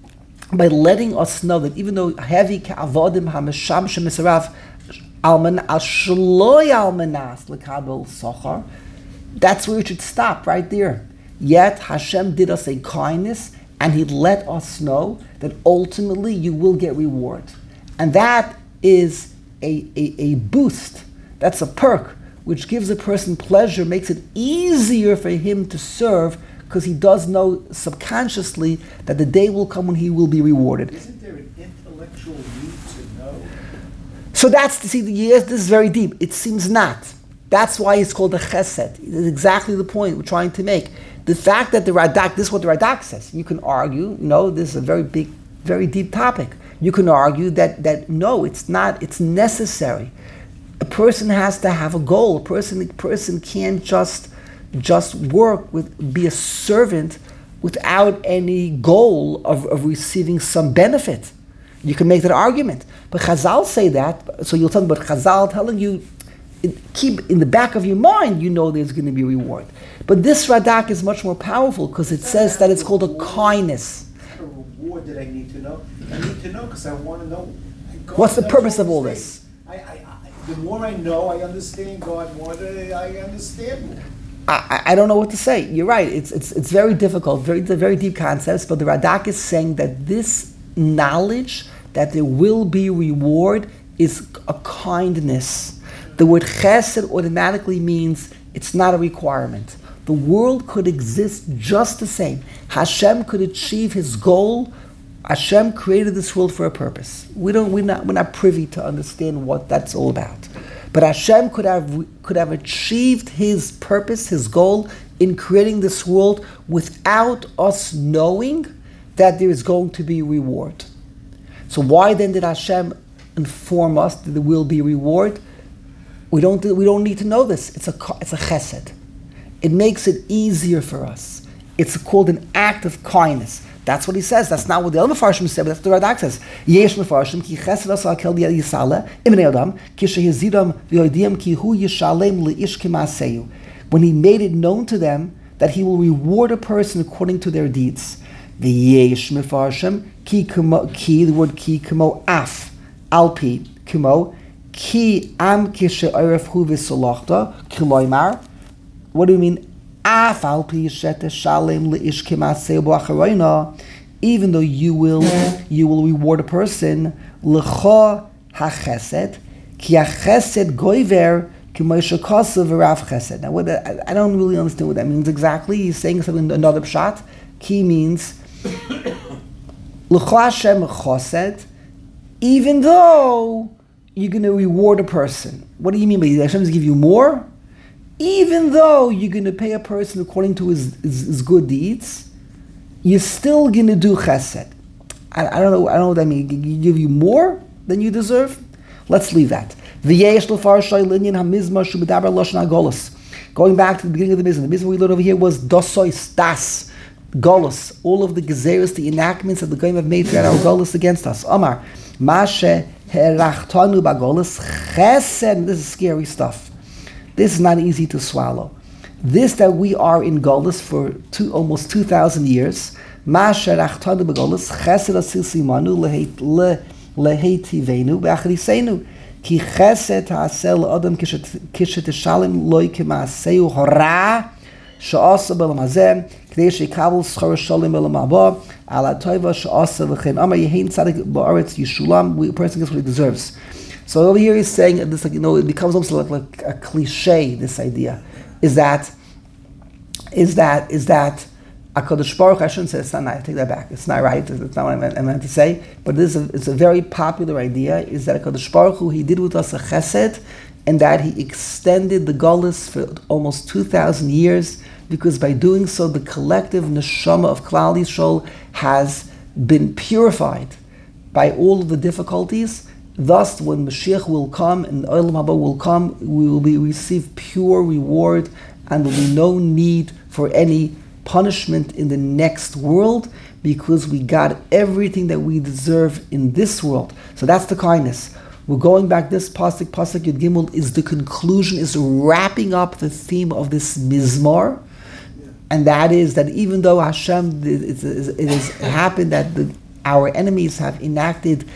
letting us know that even though heavy ka'avodim hamesham shemisarav alman al shloy almanas lekabel sochar, that's where it should stop right there. Yet Hashem did us a kindness, and He let us know that ultimately you will get reward, and that is a boost. That's a perk which gives a person pleasure, makes it easier for him to serve, because he does know subconsciously that the day will come when he will be rewarded. Isn't there an intellectual need to know? So this is very deep. It seems not. That's why it's called a chesed. It's exactly the point we're trying to make. The fact that the Radak, this is what the Radak says. You can argue, this is a very big, very deep topic. You can argue that no, it's not, it's necessary. A person has to have a goal. A person can't just work be a servant without any goal of receiving some benefit. You can make that argument. But Chazal say that, so you'll tell me, but Chazal telling you, keep in the back of your mind, there's going to be a reward. But this Radak is much more powerful because it says that it's called a kindness. It's not a reward that I need to know. I need to know because I want to know. What's the purpose of all this? The more I know, I understand God more than I understand more. I don't know what to say. You're right. It's very difficult, very deep concepts. But the Radak is saying that this knowledge that there will be reward is a kindness. The word chesed automatically means it's not a requirement. The world could exist just the same. Hashem could achieve His goal. Hashem created this world for a purpose. We're not privy to understand what that's all about. But Hashem could have achieved His purpose, His goal in creating this world without us knowing that there is going to be reward. So why then did Hashem inform us that there will be reward? We don't need to know this. It's a chesed. It makes it easier for us. It's called an act of kindness. That's what he says. That's not what the other Mefarshim said, but that's what the Radak says. Yesh Mefarshim ki chesed asa akel di yisale imnei adam ki shehizidam v'yodiyam ki hu yishalem leish k'maaseyu. When he made it known to them that he will reward a person according to their deeds. The Yesh Mefarshim ki the word ki kimo af alpi kimo ki am ki she'aref hu v'solachta kiloymar. What do you mean? Even though you will reward a person, lecha hachesed, ki hachesed goiver k'moshe kosav v'rav chesed. Now, I don't really understand what that means exactly. He's saying something another pshat. Ki means lecha Hashem chesed, even though you're going to reward a person. What do you mean by that? Hashem is give you more? Even though you're going to pay a person according to his good deeds, you're still going to do chesed. I don't know what that means. You give you more than you deserve? Let's leave that. Going back to the beginning of the Mizmah we learned over here was dosois, das, golus, all of the gezeres, the enactments that the Goyim have made throughout our golus against us. Omar, mashe herachtanu bagolus chesed. This is scary stuff. This is not easy to swallow. This that we are in Golus for almost 2,000 years, Masher Achtadu Begolus, Chesed Asisimanu Lehetivenu Beachrisenu, Ki Chesed Haasel Adam Kishetishalim Loi Kimaaseu Hora, Sha'asa Belamazem, Kdei Shekabel Schor Shalim Belamaba, Ala Toiva Sha'asa V'chen Amar Yehin Tzadik Ba'aretz Yishulam, a person gets what he deserves. So over here he's saying this, it becomes almost like a cliche. This idea is that HaKadosh Baruch, I shouldn't say it's not. I take that back. It's not right. It's not what I meant to say. But it's a very popular idea. Is that HaKadosh Baruch Hu, he did with us a chesed, and that he extended the Golus for almost 2,000 years, because by doing so, the collective neshama of Klal Yisrael has been purified by all of the difficulties. Thus, when Mashiach will come and Olam Haba will come, we will receive pure reward, and there will be no need for any punishment in the next world, because we got everything that we deserve in this world. So that's the kindness. We're going back. This pasuk Yud Gimel is the conclusion, is wrapping up the theme of this Mizmor, and that is that even though Hashem, it has happened that our enemies have enacted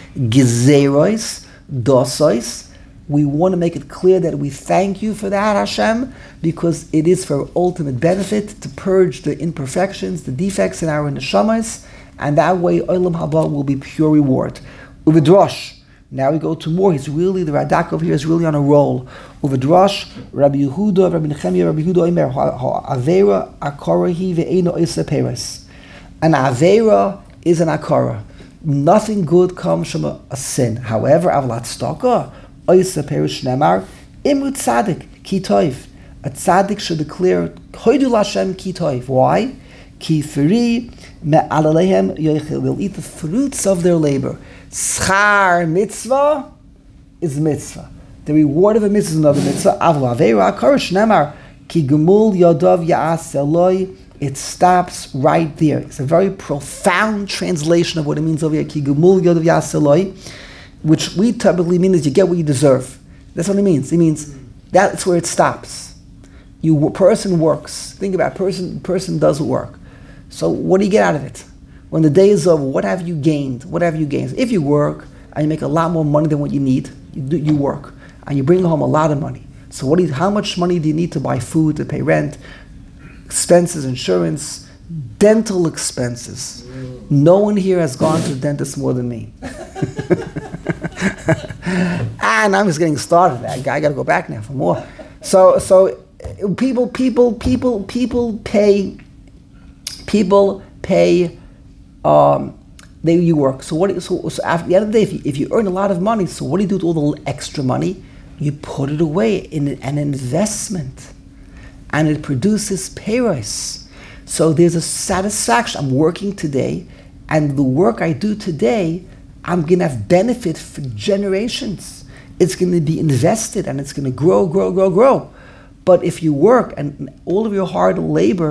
gezeros, dosos, we want to make it clear that we thank you for that, Hashem, because it is for ultimate benefit to purge the imperfections, the defects in our neshamas, and that way Olam Haba will be pure reward. Uvidrosh. Now we go to more. The Radak over here is really on a roll. Uvidrosh, Rabbi Yehuda, Rabbi Nechemia, Rabbi Yehuda Omer, Avera Akorahi ve'eno Isa Peres. An Avera is an akara. Nothing good comes from a sin. However, avlat staka, oisa perish nemar, imut tzadik, ki toiv. A tzadik should declare, hoidu Lashem ki toiv. Why? Ki firi me'alalehem yoichel. They'll eat the fruits of their labor. Schar mitzvah is mitzvah. The reward of a mitzvah is another mitzvah. Avla aveira akarish nemar, ki gemul yodav ya'as eloi. It stops right there. It's a very profound translation of what it means over here, Ki Gemul Yodav Yaseloi, which we typically mean is you get what you deserve. That's what it means. It means that's where it stops. Person works. Think about it. Person does work. So what do you get out of it? When the day is over, what have you gained? What have you gained? If you work and you make a lot more money than what you need, you work and you bring home a lot of money. So how much money do you need to buy food, to pay rent, expenses, insurance, dental expenses? No one here has gone to the dentist more than me. And I'm just getting started. I got to go back now for more. So people pay. You work. So after the end of the day, if you earn a lot of money, so what do you do with all the extra money? You put it away in an investment, and it produces payros. So there's a satisfaction. I'm working today, and the work I do today, I'm going to have benefit for generations. It's going to be invested, and it's going to grow. But if you work and all of your hard labor,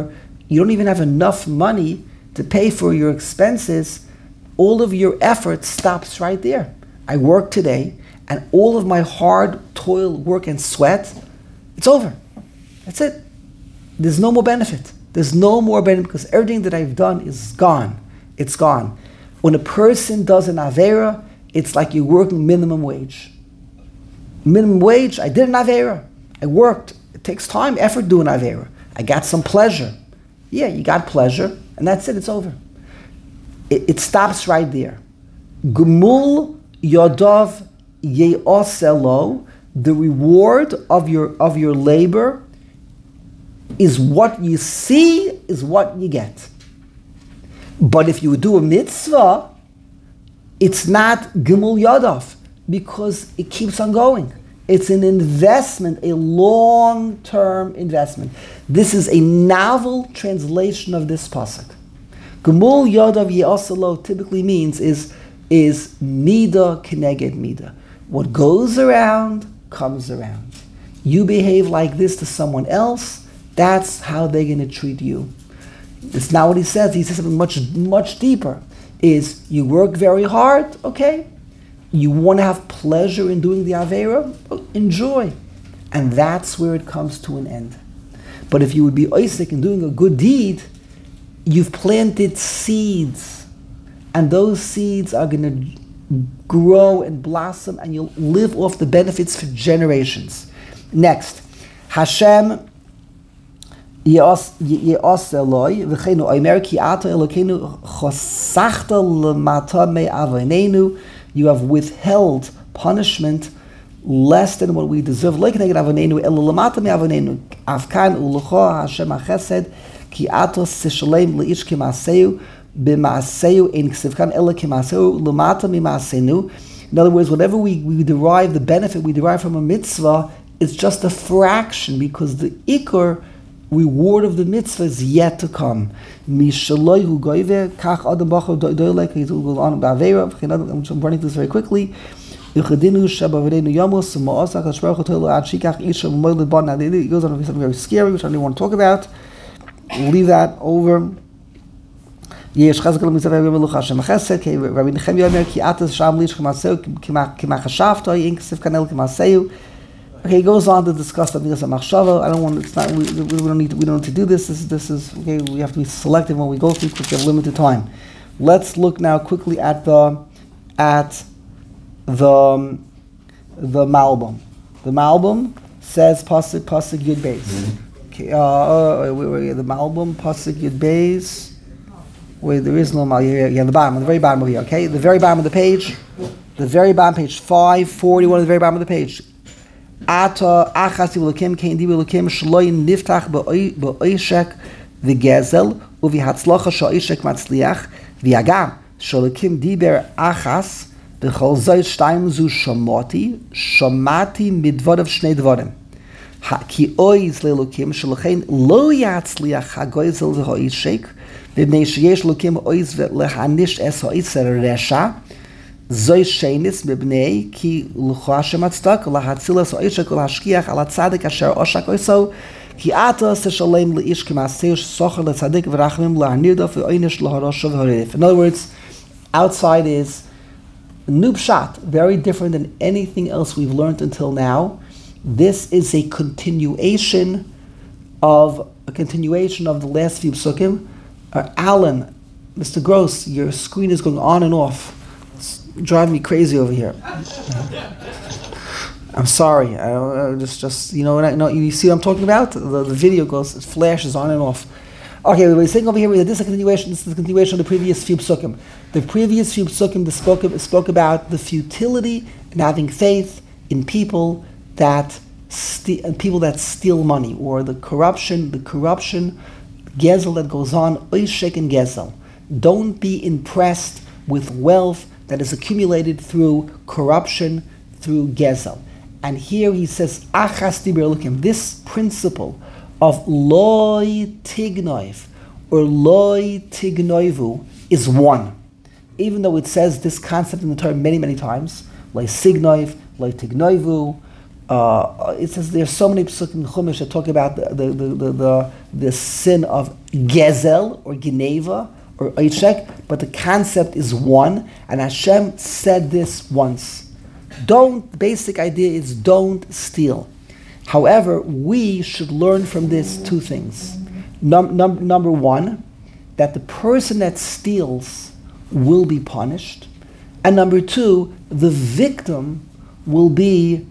you don't even have enough money to pay for your expenses, all of your effort stops right there. I work today, and all of my hard toil, work, and sweat, it's over. That's it. There's no more benefit. There's no more benefit because everything that I've done is gone. It's gone. When a person does an Avera, it's like you're working minimum wage. Minimum wage, I did an Avera. I worked. It takes time, effort to do an Avera. I got some pleasure. Yeah, you got pleasure, and that's it, it's over. It stops right there. Gumul Yodov Ye'oselo, the reward of your labor is what you see, is what you get. But if you do a mitzvah, it's not Gimul Yodov, because it keeps on going. It's an investment, a long-term investment. This is a novel translation of this pasuk. Gemul Yodov Ye'oselo typically means is Mida Keneged Mida. What goes around, comes around. You behave like this to someone else, that's how they're going to treat you. It's not what he says. He says something much, much deeper. Is you work very hard, okay? You want to have pleasure in doing the Avera? Enjoy. And that's where it comes to an end. But if you would be oisik in doing a good deed, you've planted seeds. And those seeds are going to grow and blossom, and you'll live off the benefits for generations. Next, Hashem Ye'oseloi v'cheinu oimer ki ato Elokeinu chosachta l'mata me'avonenu. You have withheld punishment less than what we deserve. Lo keneged avonenu elo l'mata me'avonenu. Avkan u'lecho Hashem ha'chesed ki ato sishalem le'ish k'maaseu b'maaseu ein ksivkan elo k'maaseu l'mata mi'maasenu. In other words, whatever we derive, the benefit we derive from a mitzvah, it's just a fraction, because the ikar reward of the mitzvah is yet to come. I'm running through this very quickly. It goes on to something very scary, which I don't want to talk about. We'll leave that over. Okay, he goes on to discuss something else. I don't want. It's not. We don't need. We don't need to do this. This is okay. We have to be selective when we go through because we have limited time. Let's look now quickly at the Malbim. The Malbim says pasuk Yud Beis. Okay, the Malbim pasuk Yud Beis. Wait, there is no Malbim. Yeah, the bottom, the very bottom of here. Okay, the very bottom of the page. The very bottom, page 541, at the very bottom of the page. Ata achas divulokim kein divulokim shloim niftach beoishek v'gezel uvihatzlacha shoishek matzliach v'yagam shlokim diber achas b'chol zayt shtayim zu shamati midvodav shnei dvorim ki oiz lelokim shlochein lo yatzliach hagoizel v'hoishek v'bnei sheyesh lokim oiz lehanish es hoiser resha Zoy shenis mibnei ki l'chashem atzdak l'hatzilas oishak l'hashkiach ala tzadik asher oshak oiso ki ata seshalem leish k'maseu socher l'tzadik v'rachmim l'hanirda v'oinish l'harosha v'horedif. In other words, outside is new pshat, very different than anything else we've learned until now. This is a continuation of the last few psukim. Alan, Mr. Gross, your screen is going on and off. Driving me crazy over here. I'm sorry. I just you know, you see what I'm talking about? The video goes, it flashes on and off. Okay, we're saying over here that this is a continuation. This is the continuation of the previous few psukim. The previous few psukim spoke about the futility in having faith in people that steal money, or the corruption, gezel that goes on, oishek and gezel. Don't be impressed with wealth that is accumulated through corruption, through gezel. And here he says, achas diber elokim, this principle of loy tignoiv, or loy tignoivu, is one. Even though it says this concept in the Torah many, many times, loy signoiv, loy tignoivu, it says there's so many psukim in Chumash that talk about the sin of gezel or geneva or oichek, but the concept is one, and Hashem said this once. The basic idea is don't steal. However, we should learn from this two things. Number one, that the person that steals will be punished, and number two, the victim will be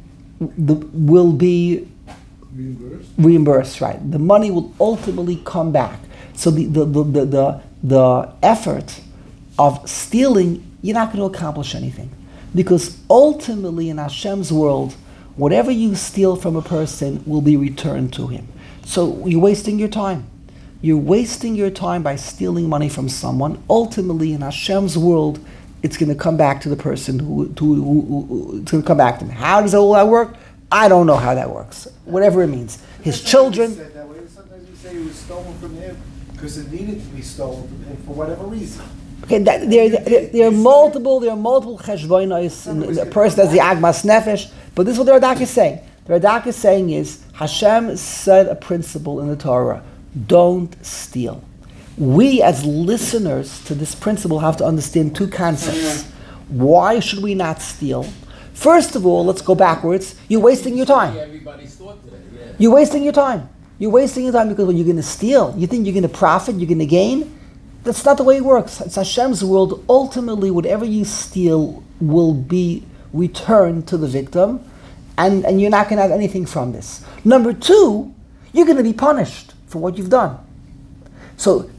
reimbursed. Right? The money will ultimately come back. So the effort of stealing, you're not going to accomplish anything, because ultimately in Hashem's world, whatever you steal from a person will be returned to him. So you're wasting your time. You're wasting your time by stealing money from someone. Ultimately, in Hashem's world, it's going to come back to the person who it's going to come back to him. How does all that work? I don't know how that works. Whatever it means. His children. Sometimes we say it was stolen from him because it needed to be stolen from him for whatever reason. Okay, there are multiple cheshbonos in a person that's the agmas nefesh. But this is what the Radak is saying. The Radak is saying is Hashem said a principle in the Torah: don't steal. We as listeners to this principle have to understand two concepts. Why should we not steal? First of all, let's go backwards. You're wasting your time. Everybody's thought today. Yeah. You're wasting your time. You're wasting your time because when you're going to steal, you think you're going to profit, you're going to gain. That's not the way it works. It's Hashem's world. Ultimately, whatever you steal will be returned to the victim, and you're not going to have anything from this. Number two, you're going to be punished for what you've done. So,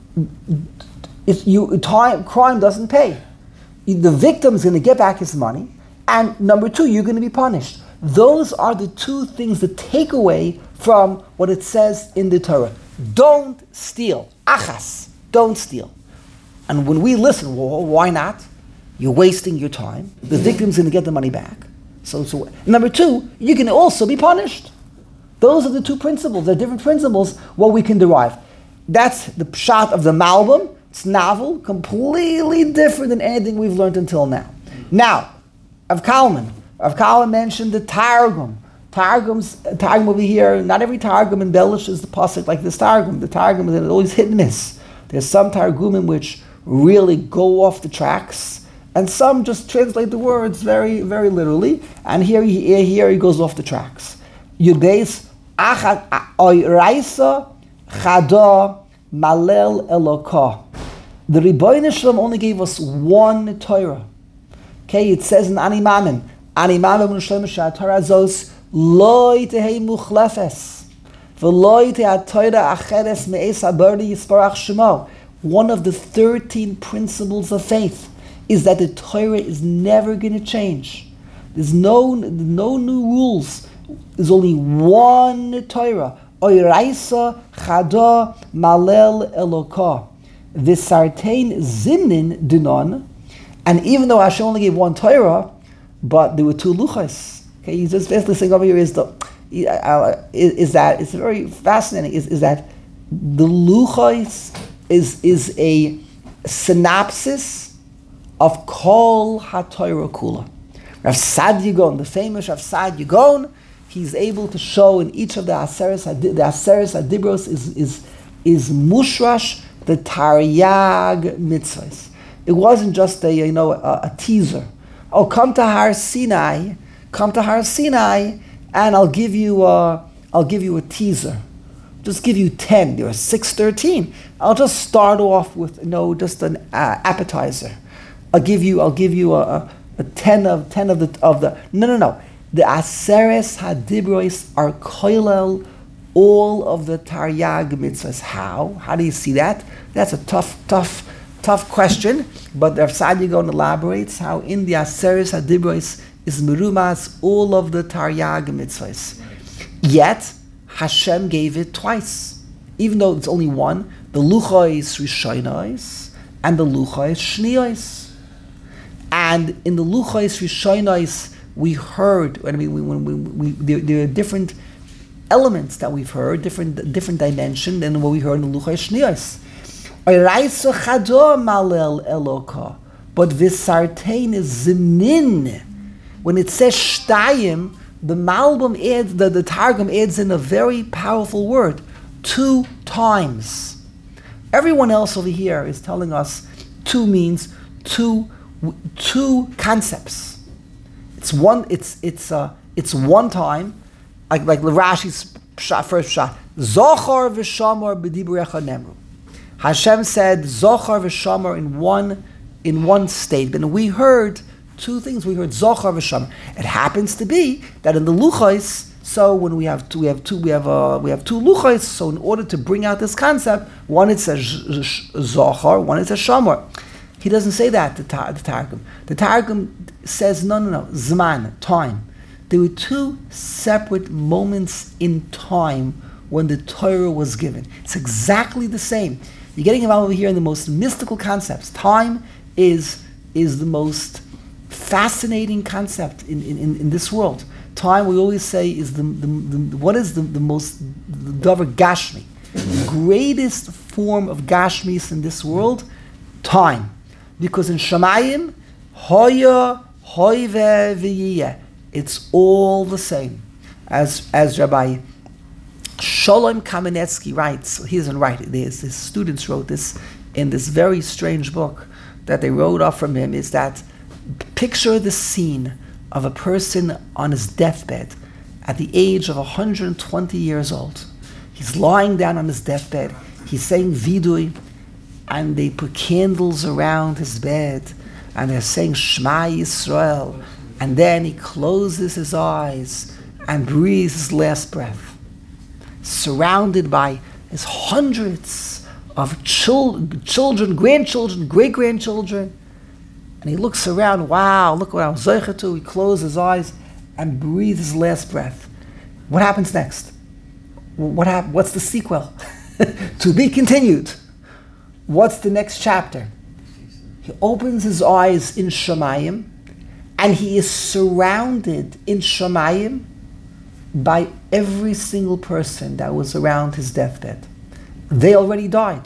crime doesn't pay. The victim is going to get back his money, and number two, you're going to be punished. Those are the two things, the takeaway from what it says in the Torah. Don't steal. Achas. Don't steal. And when we listen, well, why not? You're wasting your time. The victim's going to get the money back. So number two, you can also be punished. Those are the two principles. They're different principles, what we can derive. That's the pshat of the Malbim. It's novel, completely different than anything we've learned until now. Now, Rav Kalman mentioned the Targum. Targum over here, not every Targum embellishes the pasuk like this Targum. The Targum is always hit and miss. There's some Targumim which really go off the tracks, and some just translate the words very, very literally. And here he goes off the tracks. Yudeis achad oiraisa chada malel elokah. The Rebbeinu Shalom only gave us one Torah. Okay, it says in Ani Mamim v'Shem Torah zos loy tehei muchlefes v'loy tehei Torah acheres me'es habardi yisparach shemo. One of the 13 principles of faith is that the Torah is never going to change. There's no new rules. There's only one Torah. Oiraisa chada malel elokah. V'sartein zimnin dinon. And even though Hashem only gave one Torah, but there were two luchas. Okay, he's just basically saying over here is that it's very fascinating. Is that the luchas is a synopsis of Kol HaTorah Kula. Rav Saadia Gaon, the famous Rav Saadia Gaon, he's able to show in each of the Aseres Adibros is mushrash the Taryag mitzvahs. It wasn't just a teaser. Oh, come to Har Sinai, and I'll give you a teaser. Just give you 10. There are 613. I'll just start off with just an appetizer. I'll give you a 10 of the. No. The Aseres Hadibros are koilel all of the Taryag mitzvahs. How? How do you see that? That's a tough question. But Rav Saadia Gaon elaborates how in the Aseres Hadibros is merumas all of the Taryag mitzvahs. Yet Hashem gave it twice, even though it's only one. The luchos rishonos and the luchos shniyos. And in the luchos rishonos, we heard. There are different elements that we've heard, different dimension than what we heard in the luchos shniyos. But visartein is zimnin. When it says shtayim, the Malbim adds, the Targum adds in a very powerful word, 2 times. Everyone else over here is telling us 2 means two concepts. It's one time, like Rashi's first shot. Zochar v'shamar b'diburecha nemru. Hashem said Zochar v'shamar in one statement. And we heard 2 things. We heard Zochar v'shamar. It happens to be that in the Luchos, so when we have two Luchos, so in order to bring out this concept, one it says Zochar, one it says Shamar. He doesn't say that, the Targum. The Targum says, no, Zman, time. There were 2 separate moments in time when the Torah was given. It's exactly the same. You're getting involved over here in the most mystical concepts. Time is the most fascinating concept in this world. Time, we always say, is the most davar gashmi, the greatest form of gashmis in this world. Time, because in Shamayim, hoya, hoive, v'yiyeh, it's all the same. As Rabbi Sholem Kamenetsky writes, he doesn't write it, his students wrote this in this very strange book that they wrote off from him, is that picture the scene of a person on his deathbed at the age of 120 years old. He's lying down on his deathbed, he's saying vidui, and they put candles around his bed, and they're saying Shema Yisrael, and then he closes his eyes and breathes his last breath, surrounded by his hundreds of children, grandchildren, great-grandchildren, and he looks around, wow, look what I was zeicher to. He closes his eyes and breathes his last breath. What happens next? What's the sequel? To be continued. What's the next chapter? He opens his eyes in Shamayim, and he is surrounded in Shamayim by every single person that was around his deathbed. They already died.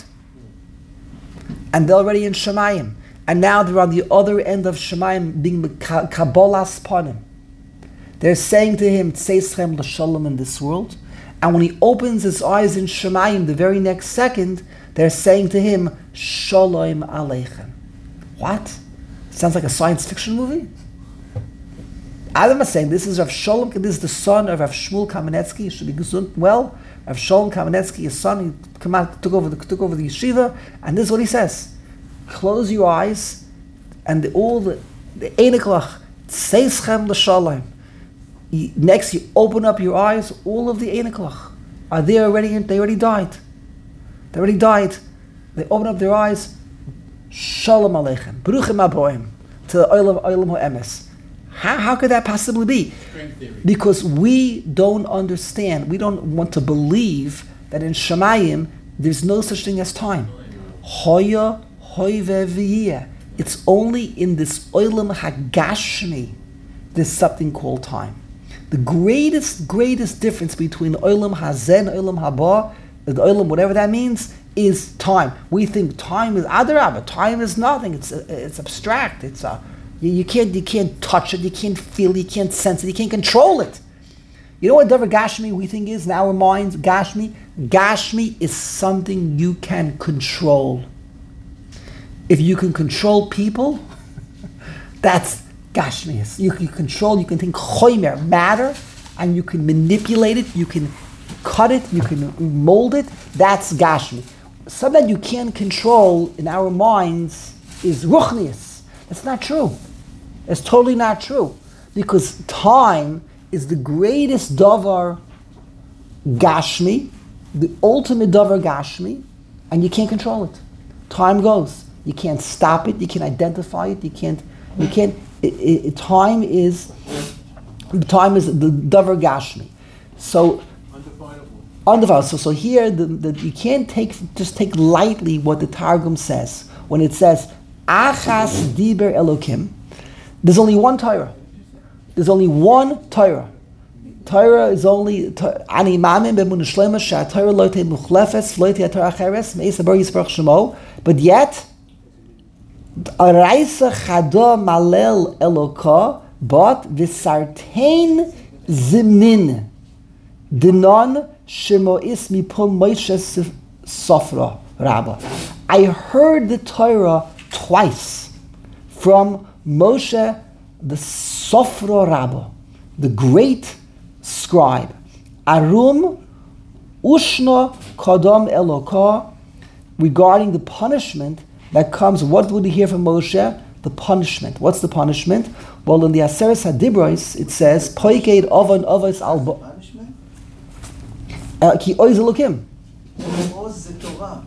And they're already in Shamayim. And now they're on the other end of Shamayim being Kabbalas Panim. They're saying to him, Tzeischem l'shalom in this world. And when he opens his eyes in Shamayim, the very next second, they're saying to him, Shalom Aleichem. What? Sounds like a science fiction movie? Adam is saying, this is Rav Sholem, this is the son of Rav Shmuel Kamenetsky, he should be gesund well. Rav Sholem Kamenetsky, his son, he took over the yeshiva, and this is what he says. Close your eyes, and all the Einiklach, Tzeischem l'shalom. Next, you open up your eyes, all of the Einiklach are there already, they already died. They already died. They open up their eyes, Shalom Aleichem, Baruchim Aboim, to the Olam Ha'emes. How could that possibly be? Because we don't understand, we don't want to believe that in Shamayim there's no such thing as time. Hoya, hoive, v'yiyeh. It's only in this Olam Hagashmi there's something called time. The greatest difference between Olam Hazen, Olam Haba, the Olam, whatever that means, is time. We think time is Adarabah, time is nothing. It's abstract. You can't touch it, you can't feel it, you can't sense it, you can't control it. You know what Davar Gashmi we think is in our minds? Gashmi is something you can control. If you can control people, that's Gashmi. You can control, you can think choimer, matter, and you can manipulate it, you can cut it, you can mold it. That's Gashmi. Something that you can't control in our minds is Ruchnius. That's not true. It's totally not true. Because time is the greatest davar gashmi, the ultimate davar gashmi, and you can't control it. Time goes. You can't stop it, you can't identify it, time is the davar gashmi. So undefinable. So here you can't take lightly what the Targum says when it says Achas Diber Elokim. There's only one Torah. There's only one Torah. Torah is only Ani Mamim Bemun Shlema Sha Torah Lote Muchlefes Lote Torah Cheres Meisa Bar Yisparach Shemo. But yet Araisa Chada Malel Eloka but Visartain zimnin dinon shemois mipum Moshe Sofra Rabbah. I heard the Torah twice from Moshe the Sofra Rabbah, the great scribe. Arum ushna kadam eloka, regarding the punishment that comes. What would he hear from Moshe? The punishment. What's the punishment? Well, in the Aseret HaDibros it says poiked ovan avos alba Punishment? ki oiz elokim. Oz the Torah.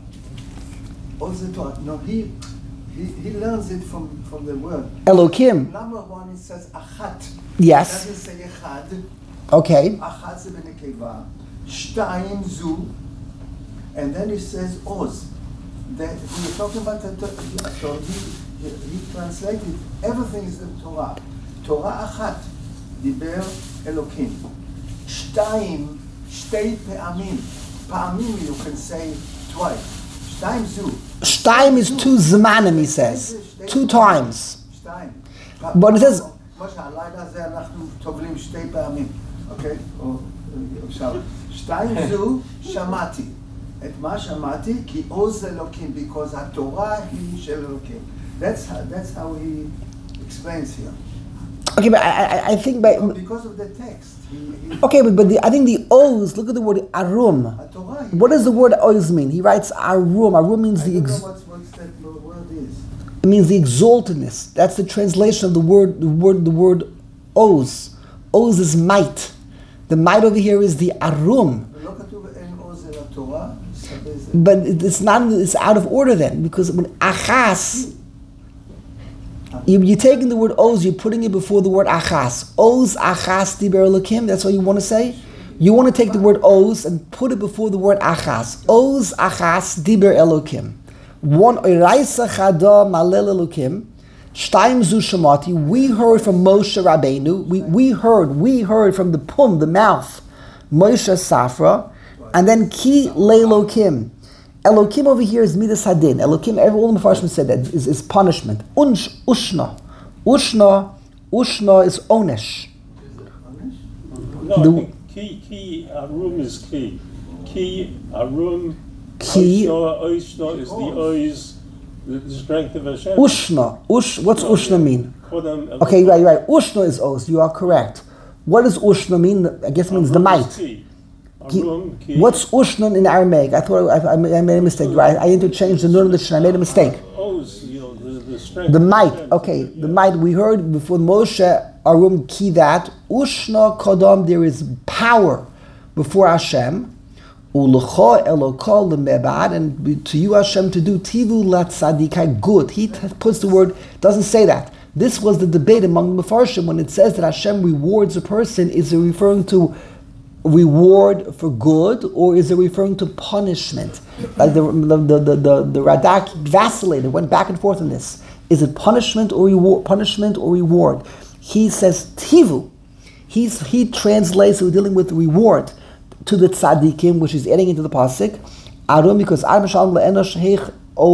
Oz the Torah. No, he learns it from the word. Elokim. Number one, it says achat. Yes. It doesn't say echad. Okay. Achat ze benekeva. Shtayim zu. And then it says oz. That we're talking about the Torah. So he translated everything is the Torah. Torah achat. Diber Elokim. Shtayim. Shtei pe'amim. Pa'amim you can say twice. Shtayim zu. Shtaim is two zmanim, he says. 2 times. שתיים. But it says- כמו שהלילה הזה אנחנו טובלים 2 פעמים, אוקיי? או עכשיו, 2 זו שמעתי. את מה שמעתי? כי עוז אלוקים, because התורה היא של אלוקים. That's how he explains here. Okay, but I think Because of the text. okay, but I think the oz, look at the word arum. התורה היא... What does the word oz mean? He writes arum. Arum means I the don't know what's that word is. it means the exaltedness. That's the translation of the word oz. Oz is might. The might over here is the arum. ולא כתוב אין עוז אל התורה, שווה זה. But it's not. It's out of order then, because when achas, you're taking the word oz, you're putting it before the word achas. Oz achas diber elokim. That's what you want to say. You want to take the word oz and put it before the word achas. Oz achas diber elokim. One oiraisa chada malel elokim. Shtaim zu shemati. We heard from Moshe Rabbeinu. We heard from the pum, the mouth, Moshe Safra, and then ki leilokim. Elokim over here is midas hadin. Elokim, all the Mefarshim said that is punishment. Ushna is onesh. No, ki arum is ki. Ki arum. Ki- Oishna is the ois, the strength of Hashem. Ushna. What's ushna mean? Kodam Okay, right. Ushna is oz. You are correct. What does ushna mean? I guess it means the might. Ki. Ki- Arum, ki. What's ushna in Aramaic? I thought I made a mistake. Right? I interchanged the nun and the shin. I made a mistake. Oz, the strength. The of might. Hashem. Okay, the might. We heard before Moshe Arum ki that ushna kodam. There is power before Hashem. Ulecha elokol lemebad, and to you Hashem to do tivu latzadikai good. He puts the word. Doesn't say that. This was the debate among the Mefarshim when it says that Hashem rewards a person. Is it referring to reward for good, or is it referring to punishment? Like the Radak vacillated, went back and forth on this. Is it punishment or reward? Punishment or reward? He says tivu. He translates. We're dealing with reward to the tzaddikim, which is adding into the pasuk arum, because Adam Shalom le'enosh heich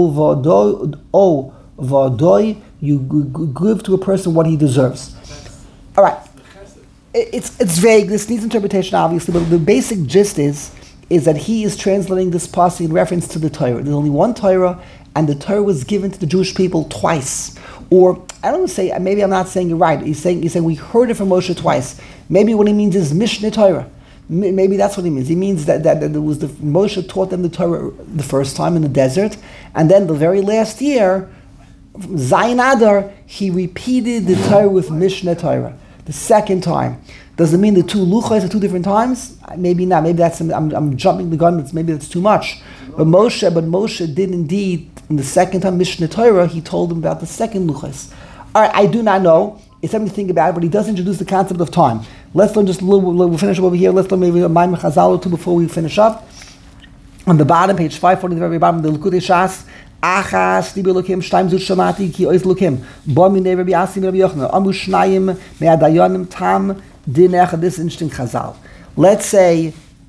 o vadoi. You give to a person what he deserves. All right. It's vague. This needs interpretation, obviously, but the basic gist is that he is translating this pasuk in reference to the Torah. There's only one Torah, and the Torah was given to the Jewish people twice. Or I don't say. Maybe I'm not saying it right. He's saying we heard it from Moshe twice. Maybe what he means is Mishneh Torah. Maybe that's what he means. He means that there was Moshe taught them the Torah the first time in the desert, and then the very last year, Zayin Adar, he repeated the Torah with Mishneh Torah. The second time. Does it mean the 2 luchos are 2 different times? Maybe not. Maybe that's I'm jumping the gun. Maybe that's too much. But Moshe did indeed in the second time Mishneh Torah. He told them about the second luchos. All right, I do not know. It's something to think about, but he does introduce the concept of time. Let's learn just a little. We'll finish up over here. Let's learn maybe a Maimon Chazal or 2 before we finish up. On the bottom, page 540, the very bottom, the Likutei Shas. Achas diber Elokim shtaim zut shamati ki ois Elokim bo minei Rabbi Asim Rabbi Yochanan amu shnayim me'adayonim tam din echad. This is interesting Chazal. Let's say,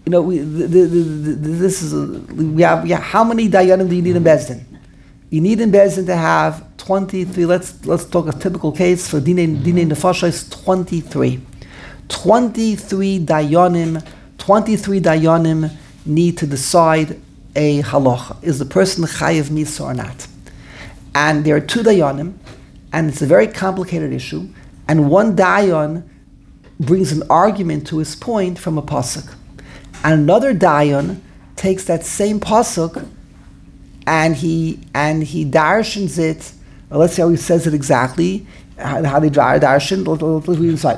this is we have how many dayanim do you need in Bezdin? You need in Bezdin to have 23. Let's talk a typical case for dinei nefasha is 23. 23 dayanim need to decide a halacha. Is the person chayiv misa or not? And there are 2 dayanim, and it's a very complicated issue, and one dayan brings an argument to his point from a pasuk. And another dayan takes that same pasuk and he darshans it. Well, let's see how he says it exactly. How they darshan. Let's read inside.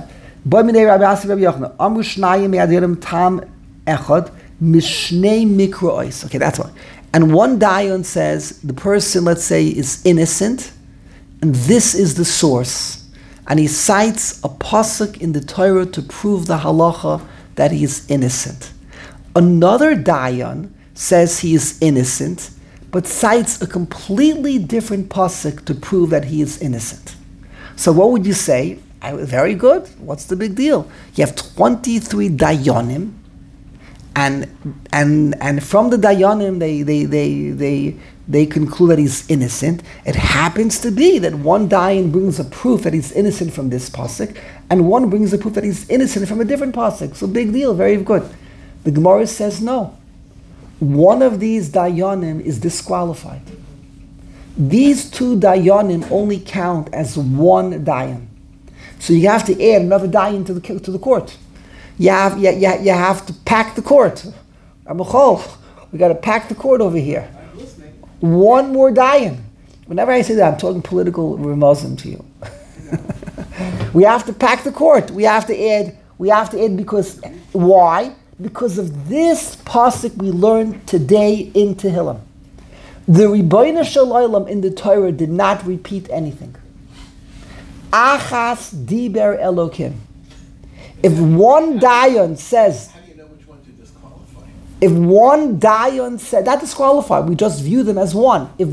Okay, that's one. And one dayan says the person, let's say, is innocent, and this is the source. And he cites a pasuk in the Torah to prove the halacha that he is innocent. Another dayan says he is innocent, but cites a completely different pasuk to prove that he is innocent. So what would you say? Very good. What's the big deal? You have 23 dayanim, and from the dayanim they conclude that he's innocent. It happens to be that one dayan brings a proof that he's innocent from this pasuk, and one brings a proof that he's innocent from a different pasuk. So big deal, very good. The Gemara says no. One of these dayanim is disqualified. These 2 dayanim only count as one dayan. So you have to add another dayan to the court. You have to pack the court. We got to pack the court over here. One more dayan. Whenever I say that, I'm talking political remozim to you. We have to pack the court. We have to add because why? Because of this pasuk we learned today in Tehillim. The Ribono Shel Olam in the Torah did not repeat anything. Achas diber Elokim. If one dayan says, How do you know which one to disqualify? if one dayan said, not disqualified, we just view them as one. If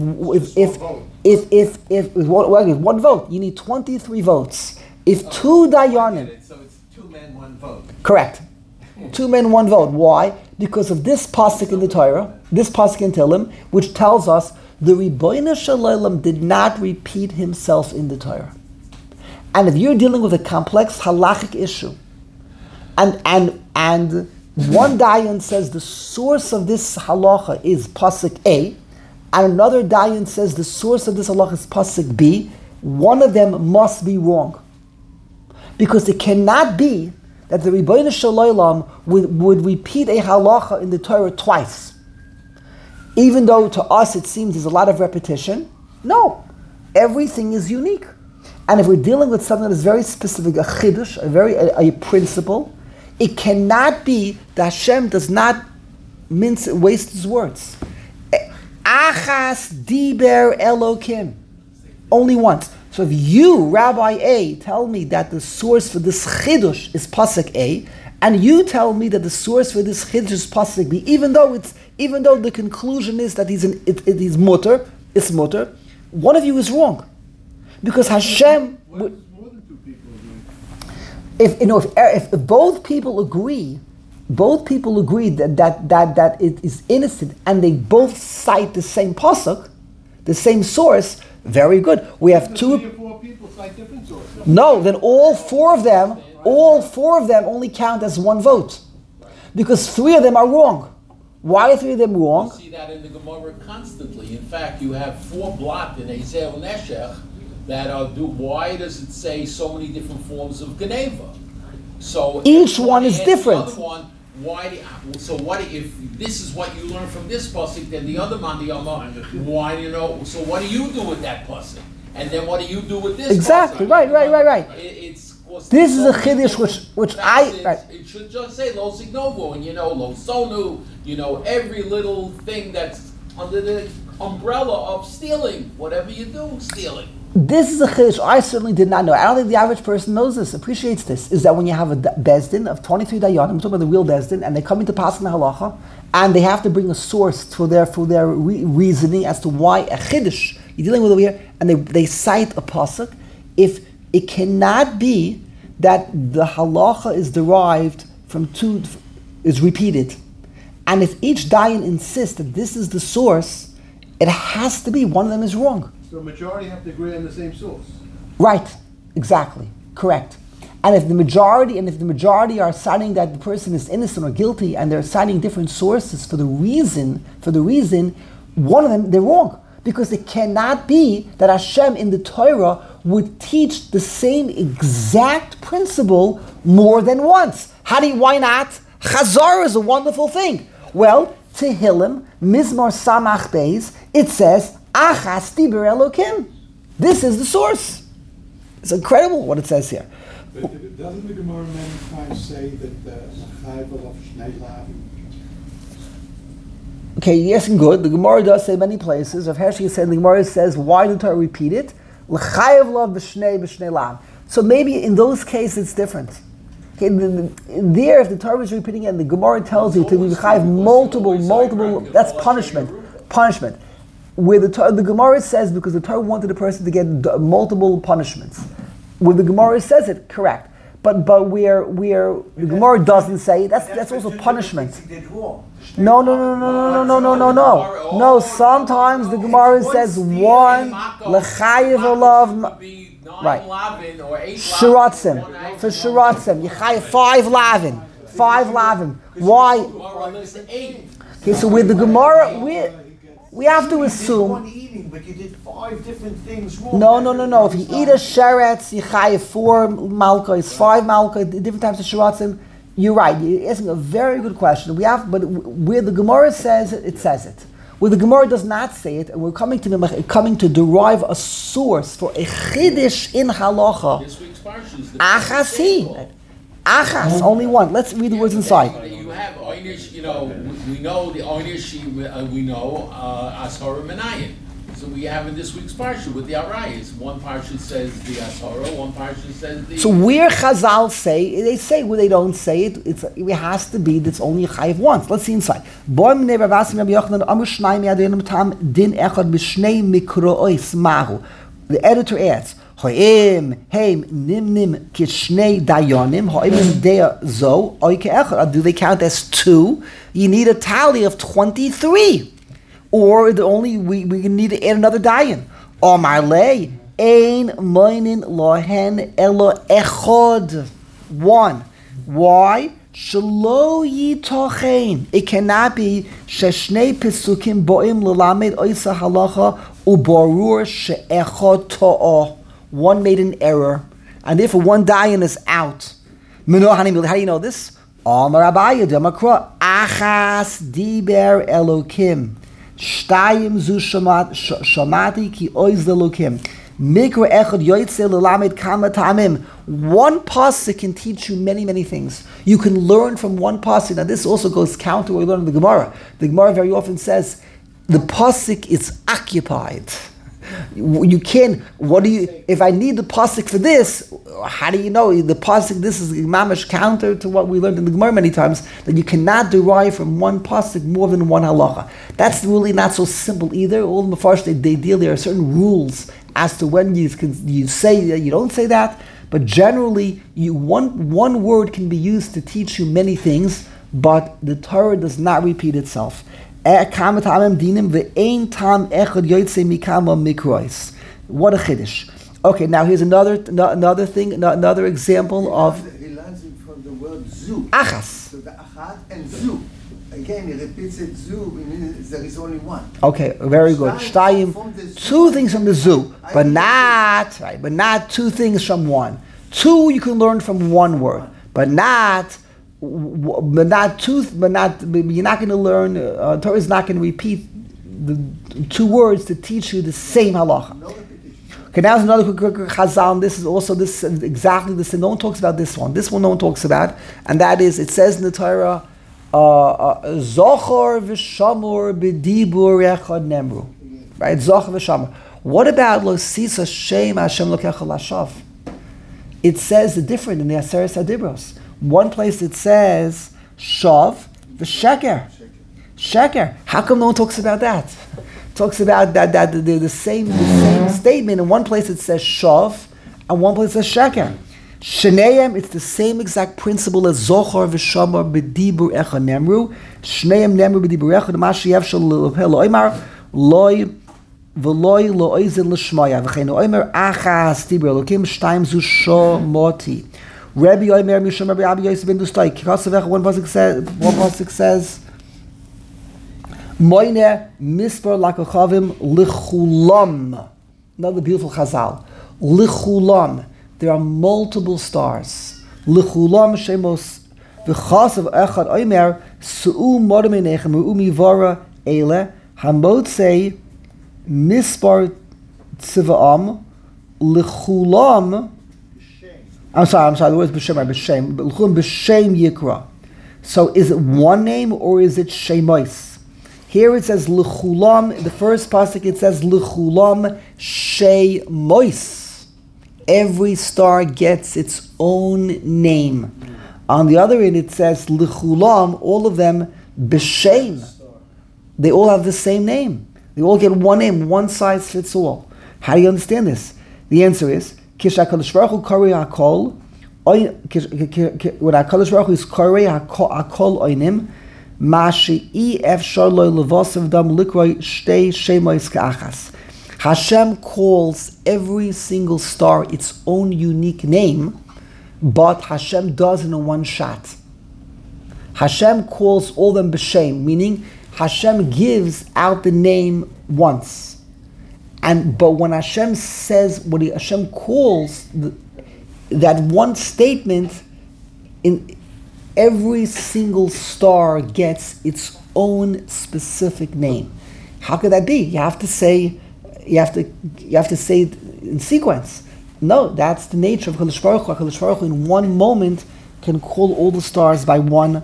one vote, you need 23 votes. If 2 dayanim, So it's 2 men, 1 vote. correct, 2 men, 1 vote. Why? Because of this pasuk in the Torah, this pasuk in Tehillim, which tells us the Ribono Shel Olam did not repeat himself in the Torah. And if you're dealing with a complex halachic issue, and one dayan says the source of this halacha is pasuk A, and another dayan says the source of this halacha is pasuk B, one of them must be wrong. Because it cannot be that the Ribono Shel Olam would repeat a halacha in the Torah twice. Even though to us it seems there's a lot of repetition, no. Everything is unique. And if we're dealing with something that is very specific, a chiddush, a principle, it cannot be that Hashem does not waste his words. Achas diber Elokim. Only once. So if you, Rabbi A, tell me that the source for this chiddush is pasuk A, and you tell me that the source for this chiddush is pasuk B, even though the conclusion is that he's mutter, it's mutter, one of you is wrong, because Hashem. If both people agree that it is innocent, and they both cite the same pasuk, the same source, very good. We have 2 3 or 4 people cite different sources. No, then all four of them only count as 1 vote, because 3 of them are wrong. Why are 3 of them wrong? You see that in the Gemara constantly. In fact, you have 4 blot in Ezel Neshech that are why does it say so many different forms of Geneva? So Each one is different. So what if this is what you learn from this pasuk? Then the other mandiyama, why So what do you do with that pasuk? And then what do you do with this? Exactly. pasuk? Right. This is a chiddush which It should just say lo signovo, and lo sonu. Every little thing that's under the umbrella of stealing. Whatever you do, stealing. This is a chiddush I certainly did not know. I don't think the average person knows this, appreciates this, is that when you have a bezdin of 23 dayanim, I'm talking about the real bezdin, and they come into pasuk halacha, and they have to bring a source for their reasoning as to why a chiddush you're dealing with over here, and they cite a pasuk. If it cannot be that the halacha is derived from 2, is repeated, and if each dayan insists that this is the source, it has to be one of them is wrong. So majority have to agree on the same source. Right, exactly, correct. And if the majority are citing that the person is innocent or guilty, and they're citing different sources for the reason, one of them, they're wrong. Because it cannot be that Hashem in the Torah would teach the same exact principle more than once. Why not? Chazar is a wonderful thing. Well, Tehillim, Mizmor Samach Beis, it says, Achas Diber Elokim. This is the source. It's incredible what it says here. But doesn't the Gemara many times say that the Chayvel of Shnei Lavim? Okay, yes and good. The Gemara does say many places. Rav Hershey said, the Gemara says, why did the Torah repeat it? L'chayev lav b'shnei lav. So maybe in those cases it's different. Okay, there, if the Torah is repeating it, and the Gemara tells you to be chayev multiple, that's punishment. Where the Gemara says, because the Torah wanted the person to get multiple punishments. Where the Gemara says it, correct. But where the Gemara doesn't say, that's also punishment. No. No, sometimes the Gemara says one, l'chayev olav, right. Shiratzim. For Shiratzim, you chayev 5 lavin. Why? Okay, so with the Gemara, we have to assume. One eating, but you did 5 different things wrong. No. If you eat a sheretz, you chayev 4 malkos, 5 malkos, different types of shiratzim. You're right. You're asking a very good question. But where the Gemara says it, it says it. Where the Gemara does not say it, and we're coming to derive a source for a chiddush in halacha. This week's parsha is the Achas, only one. Let's read the words inside. You have Oynish, we know the Oynish, we know Asara Menayin. So we have in this week's parsha with the Arayas. One parsha says the Asara, one parsha says the... So where Chazal say, they say where they don't say it, it has to be that's only a chayiv once. Let's see inside. The editor adds, do they count as 2? You need a tally of 23. Or we need to add another dayan. Omar lei ein moinin lohen elo echod. 1. Why? Shelo yitochein. It cannot be sheshnei pesukim boim lelamed oisa halacha ubarur she'echod to'o. One made an error, and therefore one dayan is out. How do you know this? Omar Abaye Demakra Achas Diber Elokim. Shtayim zu shamati ki oiz lelokim. Mikra echad yoytze lelamed kama ta'amim. One pasuk can teach you many things. You can learn from one pasuk. Now this also goes counter to what we learn in the Gemara. The Gemara very often says the pasuk is occupied. You can't. If I need the pasuk for this, how do you know the pasuk? This is mamash counter to what we learned in the Gemara many times, that you cannot derive from one pasuk more than one halacha. That's really not so simple either. All the mafarsh they deal. There are certain rules as to when you say you don't say that, but generally one word can be used to teach you many things, but the Torah does not repeat itself. What a chiddush. Okay, now here's another thing, another example of... He learns it from the word zu. Achas. So the achat and zu. Again, he repeats it zu, meaning there is only one. Okay, very good. Shtayim, 2 things from the zu, but not 2 things from one. 2 you can learn from one word, but you're not going to learn. Torah is not going to repeat the 2 words to teach you the same halacha. Okay, now there's another quick chazal. This is also exactly the same. No one talks about this one. This one no one talks about, and that is, it says in the Torah, Zochor v'shamur b'dibur echad nemru. Right, Zochor v'shamur. What about lo sisa shem Hashem lokecha lashav? It says different in the Aseret Adibros. One place it says shav v'sheker. Sheker. How come no one talks about that? Talks about that the same statement. In one place it says shav, and one place it says sheker. Shneim, it's the same exact principle as Zochor v'Shamar b'dibur echad nemru. Shneim nemru b'dibur echad. Mashiach shel lo'imar loy v'loy lo'oizen l'shmaya v'chein lo'imar achas dibur elokim shtayim zu shomoti. Rabbi Omer Mishum Rabbi Abi Yosef ben Dustai. Kikasavech, one pasuk says, Moine Mispar Lakochavim Lichulam. Another beautiful chazal. Lichulam. There are multiple stars. Lichulam Shemos V'chasav Echad Omer Su'u Modaminechem U'umi Vara Eile Hamotzei Mispar Tziva'am Lichulam. I'm sorry, the word is B'Shem, B'Shem. Lichulam B'Shem Yikra. So is it one name or is it Shemois? Here it says Lichulam. The first pasuk it says Lichulam Shemois. Every star gets its own name. On the other end, it says Lichulam, all of them B'Shem. They all have the same name. They all get one name, one size fits all. How do you understand this? The answer is Kish HaKadosh Baruch Hu Korei HaKol. When HaKadosh Baruch Hu is Korei HaKol Oinim, Ma she'i efshar lo levasav dam likroi shtei shemois ka'achas. Hashem calls every single star its own unique name, but Hashem does it in one shot. Hashem calls all them b'shem, meaning Hashem gives out the name once. But when Hashem says, Hashem calls that one statement, in every single star gets its own specific name. How could that be? You have to say it in sequence. No, that's the nature of Kadosh Baruch Hu. Kadosh Baruch Hu in one moment can call all the stars by one.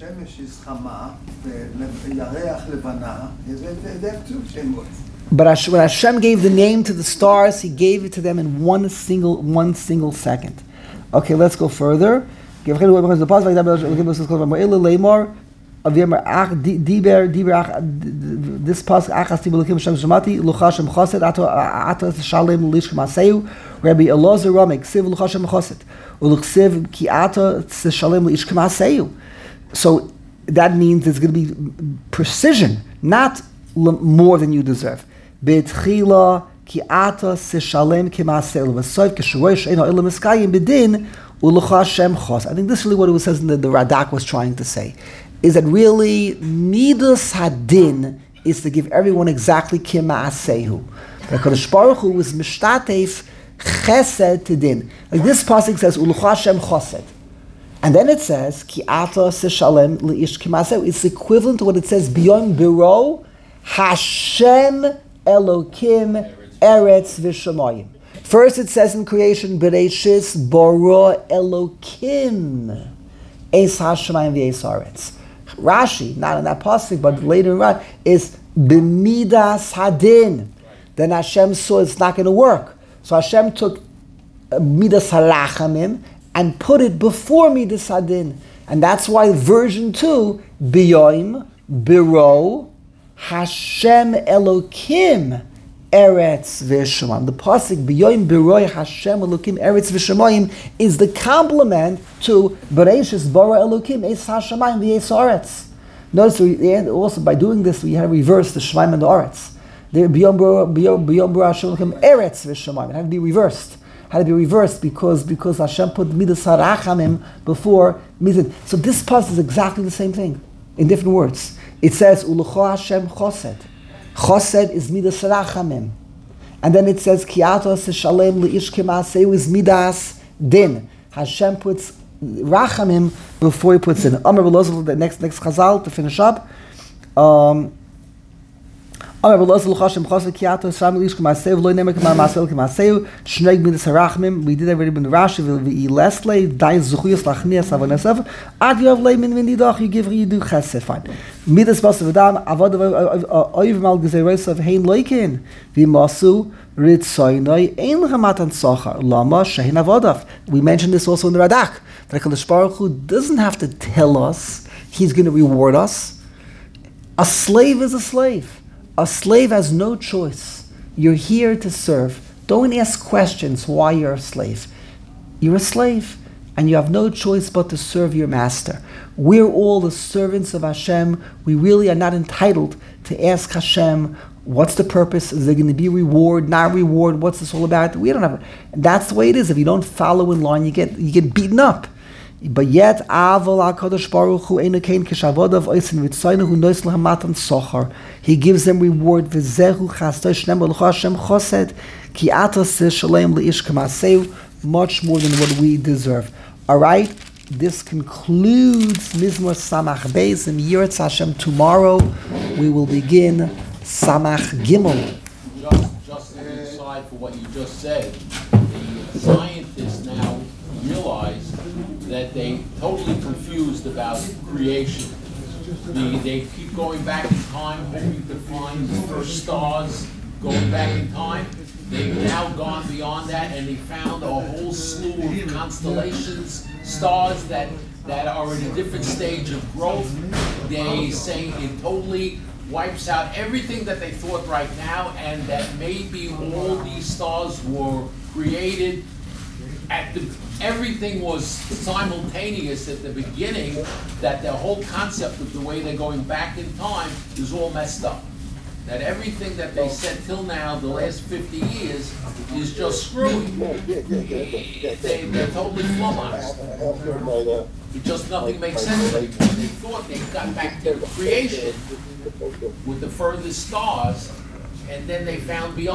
But when Hashem gave the name to the stars, He gave it to them in one single second. Okay, let's go further. This pasuk achas tibulukim Hashem shemati luchashem choset ato shalem lishkem aseyu Rabbi Elazar Ramek siv luchashem choset uluchsiv ki ato shalem lishkem aseyu. So that means there's going to be precision, not more than you deserve. Betchila ki ato shalem kemaseyu v'soif kishurosh eno ilam eskayim bedin uluchashem chos. I think this is really what it says in the Radak was trying to say. Is that really Midas Hadin is to give everyone exactly Kima Asehu. But HaKadosh Baruch Hu was Mishtatef Chesed to Din. Like this pasuk says Ulucha Hashem Chesed, and then it says Ki Ata Seshalem Leish Kima Asehu. It's equivalent to what it says Biyom Biro Hashem Elokim Eretz V'Shamayim. First it says in creation Bereshis Bara Elokim Es Hashemayim V'Es Aretz. Rashi, not in that pasuk, but later in Rashi, is b'midas hadin. Then Hashem saw it's not going to work, so Hashem took midas harachamim and put it before midas hadin, and that's why version 2, biyoim biro Hashem Elokim Eretz V'Shamayim. The pasuk B'yoyim B'roi Hashem Elokim Eretz V'Shamayim is the complement to Bereshis Bara Elokim Es Hashamayim V'Es Aretz. Notice also by doing this we have reversed the Shemaim and the Aretz. B'yom B'roi Hashem Elokim Eretz V'Shamayim. It had to be reversed. Because Hashem put Midas Harachamim before Midas. So this pasuk is exactly the same thing in different words. It says Ulucha Hashem Chosed. Chosed is midas rachamim, and then it says kiatos shalem leish kemaaseu is midas din. Hashem puts rachamim before He puts in. Amar Belozul, the next chazal to finish up. Amar Belozul Hashem Chosed kiatos shalem leish kemaaseu lo nemer kemaaseu kemaaseu shnei midas rachamim. We did already in the Rashi. We lesle dai zuchuyos lachnias avonesav ad yov leimin v'nidach you do chesed. Fine. Midas basav adam avodav oiv mal gezeirosav hein loikin v'masu ritzoynoi ein lechamatan sochar lama shehin avodav. We mentioned this also in the Radak. That HaKadosh Baruch Hu doesn't have to tell us He's going to reward us. A slave is a slave. A slave has no choice. You're here to serve. Don't ask questions why you're a slave. You're a slave. and you have no choice but to serve your master. We're all the servants of Hashem. We really are not entitled to ask Hashem, what's the purpose? Is there going to be reward, not reward? What's this all about? We don't have. That's the way it is. If you don't follow in line, you get beaten up. But yet, He gives them reward. Much more than what we deserve. All right, this concludes Mizmor Samach Beis. In Yiratz Hashem, tomorrow we will begin Samach Gimel. Just to decide for what you just said, the scientists now realize that they totally confused about creation. They keep going back in time, hoping to find the first stars, going back in time. They've now gone beyond that, and they found a whole slew of constellations, stars that are in a different stage of growth. They say it totally wipes out everything that they thought right now, and that maybe all these stars were created everything was simultaneous at the beginning, that the whole concept of the way they're going back in time is all messed up. That everything that they said till now, the last 50 years, is just screwy. They're totally flummoxed. It just nothing makes sense anymore. They thought they got back to creation with the furthest stars, and then they found beyond.